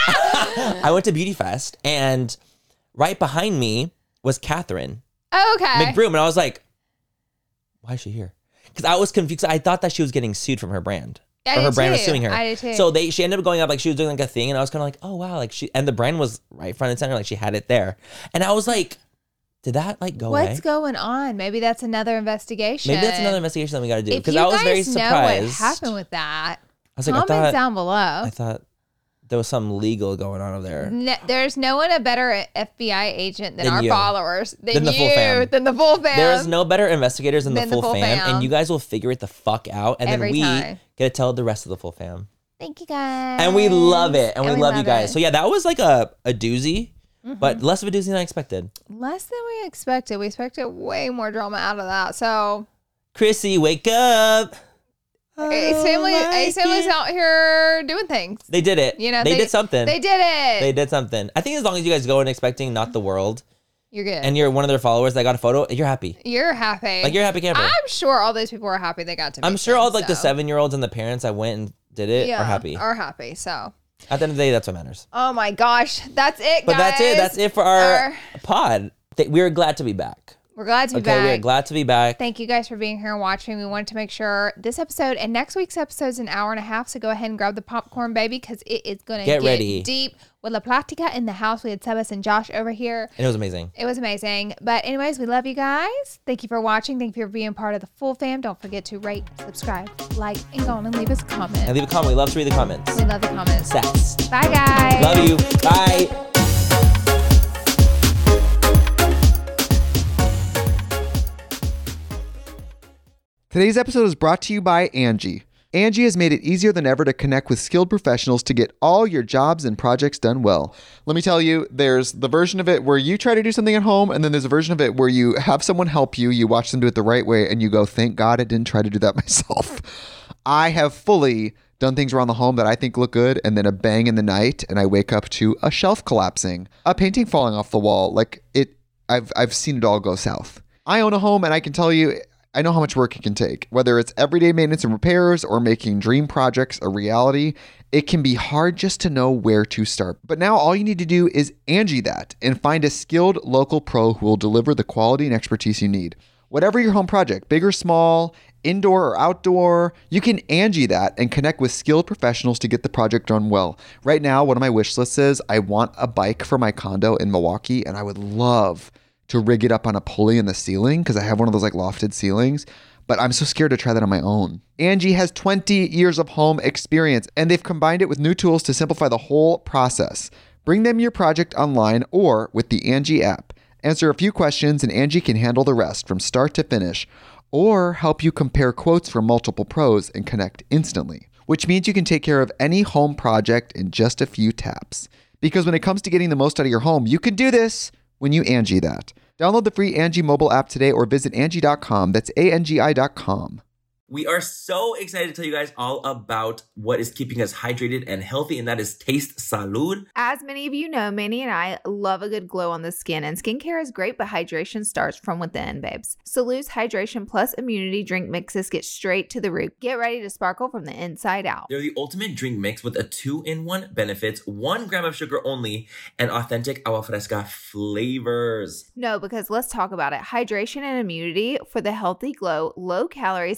A: I went to Beauty Fest, and right behind me was Catherine McBroom, and I was like, "Why is she here?" Because I was confused. I thought that she was getting sued from her brand, or her brand was suing her.
B: I did too.
A: So she ended up going up like she was doing like a thing, and I was kind of like, "Oh wow!" Like and the brand was right front and center, like she had it there, and I was like, did that like go away?
B: What's going on? Maybe that's another investigation.
A: Maybe that's another investigation that we got to do. Because I was very surprised.
B: If you guys know what happened with that,
A: I was like,
B: comment down below.
A: I thought there was some legal going on over there.
B: There's no one a better FBI agent than our followers. Than
A: the full fam.
B: Than the full fam.
A: There is no better investigators than the full fam. And you guys will figure it the fuck out. And then we get to tell the rest of the full fam.
B: Thank you guys.
A: And we love it. And we love you guys. So yeah, that was like a doozy. But less of a doozy than I expected.
B: Less than we expected. We expected way more drama out of that. So,
A: Chrissy, wake up.
B: Ace family's out here doing things.
A: They did it.
B: You know,
A: they did something.
B: They did it.
A: They did something. I think as long as you guys go in expecting not the world,
B: you're good.
A: And you're one of their followers that got a photo, you're happy.
B: You're happy.
A: Like you're a happy camper.
B: I'm sure all those people are happy they got to meet
A: I'm sure all like the
B: so.
A: 7-year-olds and the parents that went and did it are happy.
B: Are happy. So.
A: At the end of the day, that's what matters.
B: Oh my gosh. That's it, guys.
A: But that's it. That's it for our pod. We're glad to be back.
B: We're glad to be back.
A: We're glad to be back.
B: Thank you guys for being here and watching. We wanted to make sure this episode and next week's episode is an hour and a half. So go ahead and grab the popcorn, baby, because it is going to get
A: ready.
B: Deep. With La Platica in the house, we had Sebas and Josh over here.
A: And it was amazing.
B: It was amazing. But anyways, we love you guys. Thank you for watching. Thank you for being part of the full fam. Don't forget to rate, subscribe, like, and go on and leave us a comment.
A: And leave a comment. We love to read the comments.
B: We love the comments.
A: Sex.
B: Bye, guys.
A: Love you. Bye.
C: Today's episode is brought to you by Angie. Angie has made it easier than ever to connect with skilled professionals to get all your jobs and projects done well. Let me tell you, there's the version of it where you try to do something at home, and then there's a version of it where you have someone help you, you watch them do it the right way, and you go, thank God I didn't try to do that myself. I have fully done things around the home that I think look good, and then a bang in the night, and I wake up to a shelf collapsing, a painting falling off the wall. Like I've seen it all go south. I own a home, and I can tell you, I know how much work it can take. Whether it's everyday maintenance and repairs or making dream projects a reality, it can be hard just to know where to start. But now all you need to do is Angie that and find a skilled local pro who will deliver the quality and expertise you need. Whatever your home project, big or small, indoor or outdoor, you can Angie that and connect with skilled professionals to get the project done well. Right now, one of my wish lists is I want a bike for my condo in Milwaukee, and I would love to rig it up on a pulley in the ceiling because I have one of those like lofted ceilings, but I'm so scared to try that on my own. Angie has 20 years of home experience, and they've combined it with new tools to simplify the whole process. Bring them your project online or with the Angie app. Answer a few questions and Angie can handle the rest from start to finish, or help you compare quotes from multiple pros and connect instantly, which means you can take care of any home project in just a few taps. Because when it comes to getting the most out of your home, you can do this when you Angie that. Download the free Angie mobile app today or visit Angie.com. That's ANGI.com.
A: We are so excited to tell you guys all about what is keeping us hydrated and healthy, and that is Taste Salud.
I: As many of you know, Manny and I love a good glow on the skin, and skincare is great, but hydration starts from within, babes. Salud's Hydration Plus Immunity Drink Mixes get straight to the root. Get ready to sparkle from the inside out.
A: They're the ultimate drink mix with a 2-in-1 benefits, 1 gram of sugar only, and authentic agua fresca flavors.
I: No, because let's talk about it. Hydration and immunity for the healthy glow, low calories, and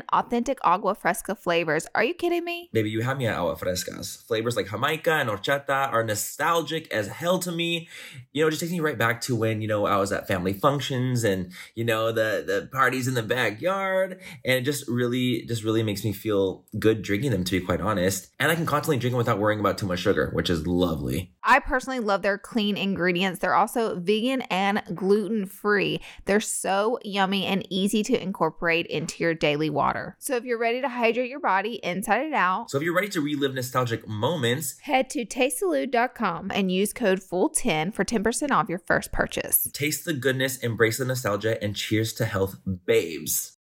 I: authentic agua fresca flavors. Are you kidding me?
A: Baby, you have me at agua frescas. Flavors like Jamaica and horchata are nostalgic as hell to me. Just takes me right back to when, I was at family functions and, the parties in the backyard. And it just really makes me feel good drinking them, to be quite honest. And I can constantly drink them without worrying about too much sugar, which is lovely.
I: I personally love their clean ingredients. They're also vegan and gluten-free. They're so yummy and easy to incorporate into your daily water. So if you're ready to hydrate your body inside and out,
A: so if you're ready to relive nostalgic moments,
I: head to tastesalud.com and use code FULL10 for 10% off your first purchase.
A: Taste the goodness, embrace the nostalgia, and cheers to health, babes.